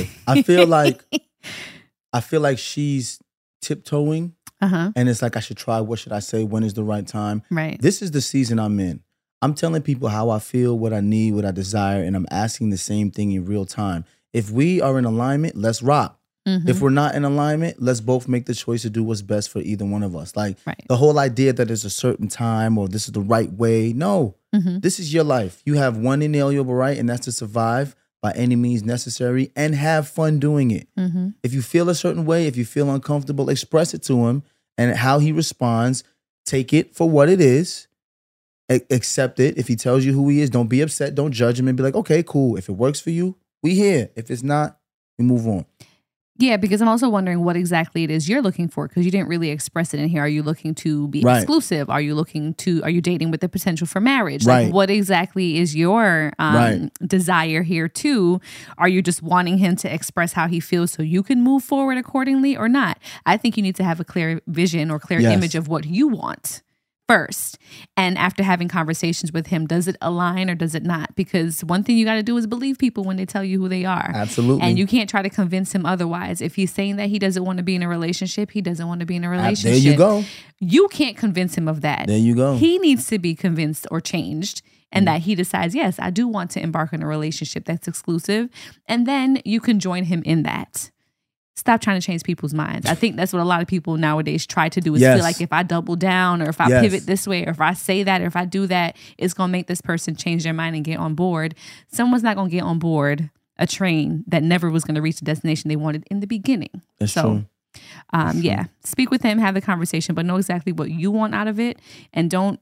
Speaker 4: I feel like she's tiptoeing. And it's like, I should try. What should I say? When is the right time?
Speaker 5: Right.
Speaker 4: This is the season I'm in. I'm telling people how I feel, what I need, what I desire, and I'm asking the same thing in real time. If we are in alignment, let's rock. If we're not in alignment, let's both make the choice to do what's best for either one of us. Like the whole idea that there's a certain time or this is the right way. No, this is your life. You have one inalienable right, and that's to survive by any means necessary and have fun doing it. If you feel a certain way, if you feel uncomfortable, express it to him, and how he responds, take it for what it is, accept it. If he tells you who he is, don't be upset, don't judge him, and be like, okay, cool. If it works for you, we here. If it's not, we move on.
Speaker 5: Yeah, because I'm also wondering what exactly it is you're looking for, because you didn't really express it in here. Are you looking to be exclusive? Are you dating with the potential for marriage? Like, what exactly is your desire here too? Are you just wanting him to express how he feels so you can move forward accordingly or not? I think you need to have a clear vision or clear image of what you want first. And after having conversations with him, does it align or does it not? Because one thing you got to do is believe people when they tell you who they are.
Speaker 4: Absolutely.
Speaker 5: And you can't try to convince him otherwise. If he's saying that he doesn't want to be in a relationship, he doesn't want to be in a relationship.
Speaker 4: There you go.
Speaker 5: You can't convince him of that.
Speaker 4: There you go.
Speaker 5: He needs to be convinced or changed, and that he decides, yes, I do want to embark on a relationship that's exclusive. And then you can join him in that. Stop trying to change people's minds. I think that's what a lot of people nowadays try to do, is feel like if I double down, or if I pivot this way, or if I say that, or if I do that, it's going to make this person change their mind and get on board. Someone's not going to get on board a train that never was going to reach the destination they wanted in the beginning.
Speaker 4: That's true.
Speaker 5: Speak with him, have the conversation, but know exactly what you want out of it, and don't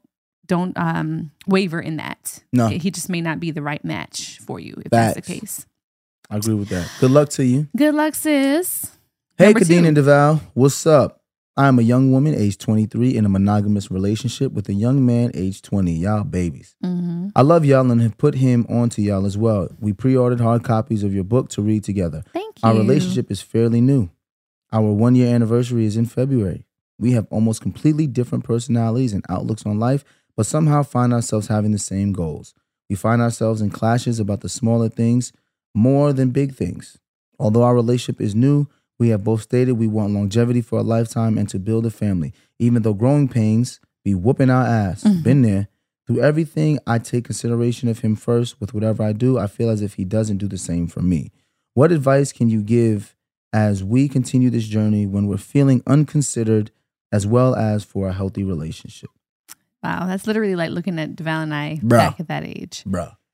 Speaker 5: waver in that.
Speaker 4: No.
Speaker 5: He just may not be the right match for you if that's the case.
Speaker 4: I agree with that. Good luck to you.
Speaker 5: Good luck, sis.
Speaker 4: Hey, Kadeen and DeVal. What's up? I'm a young woman, age 23, in a monogamous relationship with a young man, age 20. Y'all babies. I love y'all and have put him on to y'all as well. We pre-ordered hard copies of your book to read together.
Speaker 5: Thank you.
Speaker 4: Our relationship is fairly new. Our 1-year anniversary is in February. We have almost completely different personalities and outlooks on life, but somehow find ourselves having the same goals. We find ourselves in clashes about the smaller things more than big things. Although our relationship is new, we have both stated we want longevity for a lifetime and to build a family, even though growing pains be whooping our ass. Been there. Through everything, I take consideration of him first. With whatever I do, I feel as if he doesn't do the same for me. What advice can you give as we continue this journey when we're feeling unconsidered, as well as for a healthy relationship?
Speaker 5: Wow, that's literally like looking at DeVal and I back at that age.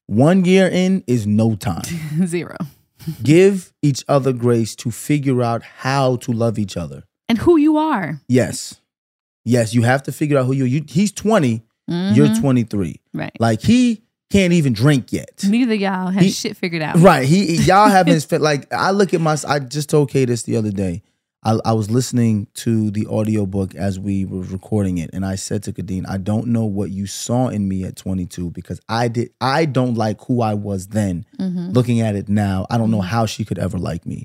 Speaker 4: 1 year in is no time.
Speaker 5: 0.
Speaker 4: Give each other grace to figure out how to love each other.
Speaker 5: And who you are.
Speaker 4: Yes, you have to figure out who you are. He's 20, you're 23.
Speaker 5: Right.
Speaker 4: Like, he can't even drink yet.
Speaker 5: Neither y'all has shit figured out.
Speaker 4: Right. Y'all haven't, like, I look at I just told Kay this the other day. I was listening to the audiobook as we were recording it, and I said to Kadeen, I don't know what you saw in me at 22, because I don't like who I was then. Looking at it now, I don't know how she could ever like me.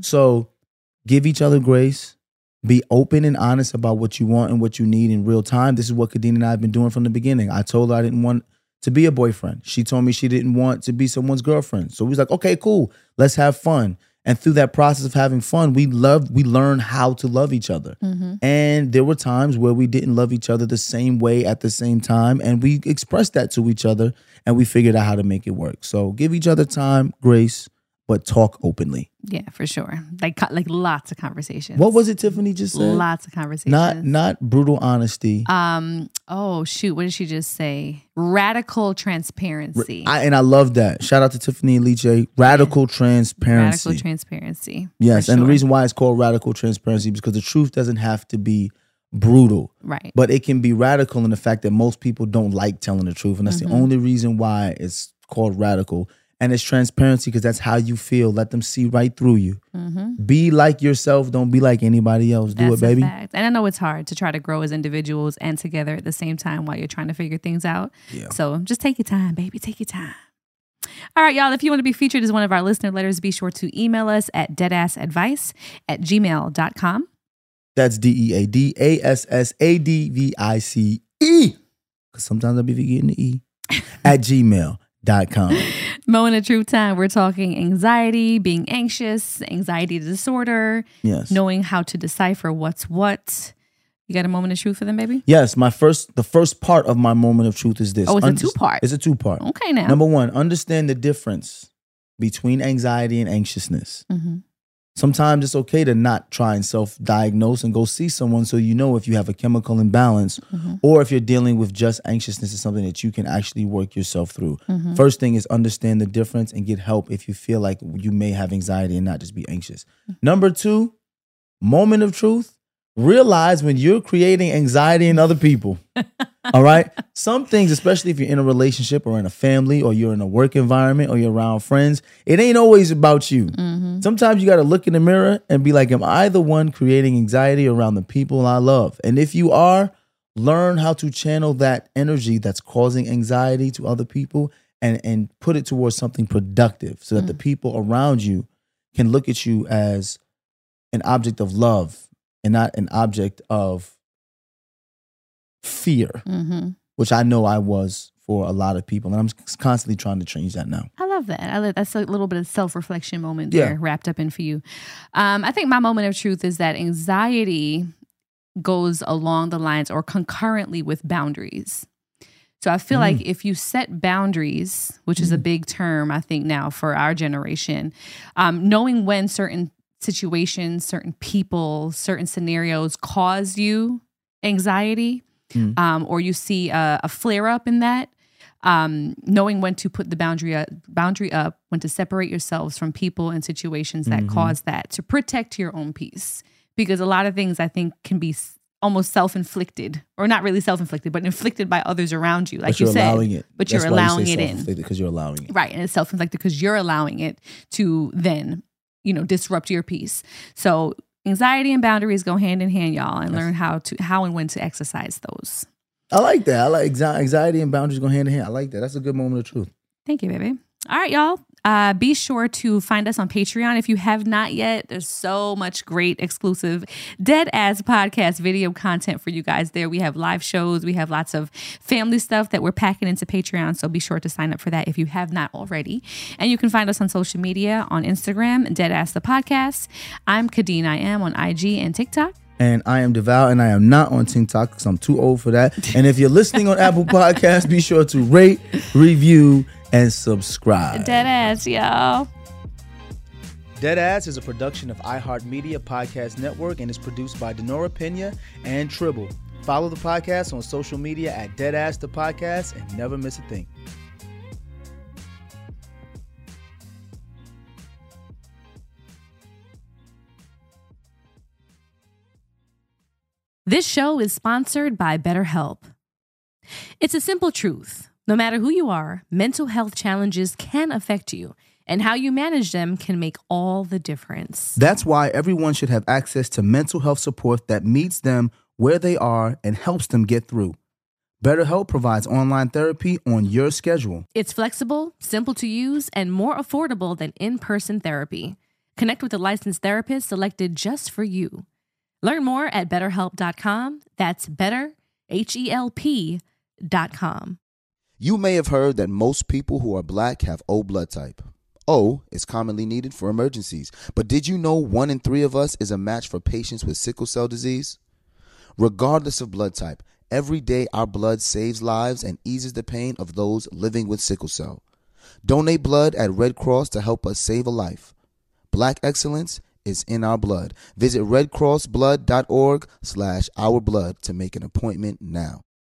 Speaker 4: So give each other grace. Be open and honest about what you want and what you need in real time. This is what Kadeen and I have been doing from the beginning. I told her I didn't want to be a boyfriend. She told me she didn't want to be someone's girlfriend. So we was like, okay, cool. Let's have fun. And through that process of having fun, we learned how to love each other. And there were times where we didn't love each other the same way at the same time. And we expressed that to each other, and we figured out how to make it work. So give each other time, grace, but talk openly.
Speaker 5: Yeah, for sure. Like lots of conversations.
Speaker 4: What was it Tiffany just said?
Speaker 5: Lots of conversations.
Speaker 4: Not brutal honesty.
Speaker 5: Oh shoot, what did she just say? Radical transparency.
Speaker 4: I love that. Shout out to Tiffany and Liche. Radical transparency.
Speaker 5: Radical transparency.
Speaker 4: Yes, and the reason why it's called radical transparency is because the truth doesn't have to be brutal.
Speaker 5: Right.
Speaker 4: But it can be radical in the fact that most people don't like telling the truth. And that's the only reason why it's called radical. And it's transparency because that's how you feel. Let them see right through you. Be like yourself. Don't be like anybody else. Do it, baby.
Speaker 5: A fact. And I know it's hard to try to grow as individuals and together at the same time while you're trying to figure things out.
Speaker 4: Yeah.
Speaker 5: So just take your time, baby. Take your time. All right, y'all. If you want to be featured as one of our listener letters, be sure to email us at deadassadvice@gmail.com.
Speaker 4: That's DEADASSADVICE. Because sometimes I'll be forgetting the E. At gmail.com.
Speaker 5: Moment of truth time. We're talking anxiety, being anxious, anxiety disorder,
Speaker 4: Yes.
Speaker 5: knowing how to decipher what's what. You got a moment of truth for them, baby?
Speaker 4: Yes, the first part of my moment of truth is this.
Speaker 5: Oh, it's a two-part.
Speaker 4: It's a two-part.
Speaker 5: Okay, now.
Speaker 4: Number one, understand the difference between anxiety and anxiousness. Sometimes it's okay to not try and self-diagnose and go see someone so you know if you have a chemical imbalance or if you're dealing with just anxiousness is something that you can actually work yourself through. First thing is understand the difference and get help if you feel like you may have anxiety and not just be anxious. Number two, moment of truth, realize when you're creating anxiety in other people. All right? Some things, especially if you're in a relationship or in a family or you're in a work environment or you're around friends, it ain't always about you. Sometimes you got to look in the mirror and be like, am I the one creating anxiety around the people I love? And if you are, learn how to channel that energy that's causing anxiety to other people and put it towards something productive so that the people around you can look at you as an object of love and not an object of fear, which I know I was for a lot of people. And I'm constantly trying to change that now.
Speaker 5: I love that. That's a little bit of self-reflection moment there wrapped up in for you. I think my moment of truth is that anxiety goes along the lines or concurrently with boundaries. So I feel like if you set boundaries, which is a big term, I think now for our generation, knowing when certain situations, certain people, certain scenarios cause you anxiety, or you see a flare up in that, knowing when to put the boundary up, when to separate yourselves from people and situations that cause that, to protect your own peace. Because a lot of things I think can be almost self-inflicted, or not really self-inflicted, but inflicted by others around you. Like you said,
Speaker 4: allowing it.
Speaker 5: But you're allowing it in.
Speaker 4: Because you're allowing it.
Speaker 5: Right. And it's self-inflicted because you're allowing it to then, disrupt your peace. So anxiety and boundaries go hand in hand, y'all, and learn how and when to exercise those.
Speaker 4: I like that. I like anxiety and boundaries go hand in hand. I like that. That's a good moment of truth.
Speaker 5: Thank you, baby. All right, y'all. Be sure to find us on Patreon if you have not yet. There's so much great exclusive Dead Ass podcast video content for you guys there. We have live shows. We have lots of family stuff that we're packing into Patreon. So be sure to sign up for that if you have not already. And you can find us on social media on Instagram, Dead Ass the Podcast. I'm Kadeen. I am on IG and TikTok.
Speaker 4: And I am Devout, and I am not on TikTok because I'm too old for that. And if you're listening on Apple Podcasts, be sure to rate, review, and subscribe.
Speaker 5: Dead Ass, y'all.
Speaker 7: Dead Ass is a production of iHeartMedia Podcast Network and is produced by Denora Pena and Tribble. Follow the podcast on social media at Dead Ass the Podcast and never miss a thing.
Speaker 5: This show is sponsored by BetterHelp. It's a simple truth. No matter who you are, mental health challenges can affect you, and how you manage them can make all the difference.
Speaker 4: That's why everyone should have access to mental health support that meets them where they are and helps them get through. BetterHelp provides online therapy on your schedule.
Speaker 5: It's flexible, simple to use, and more affordable than in-person therapy. Connect with a licensed therapist selected just for you. Learn more at BetterHelp.com. That's BetterHelp.com.
Speaker 1: You may have heard that most people who are black have O blood type. O is commonly needed for emergencies. But did you know 1 in 3 of us is a match for patients with sickle cell disease? Regardless of blood type, every day our blood saves lives and eases the pain of those living with sickle cell. Donate blood at Red Cross to help us save a life. Black excellence is in our blood. Visit redcrossblood.org/ourblood to make an appointment now.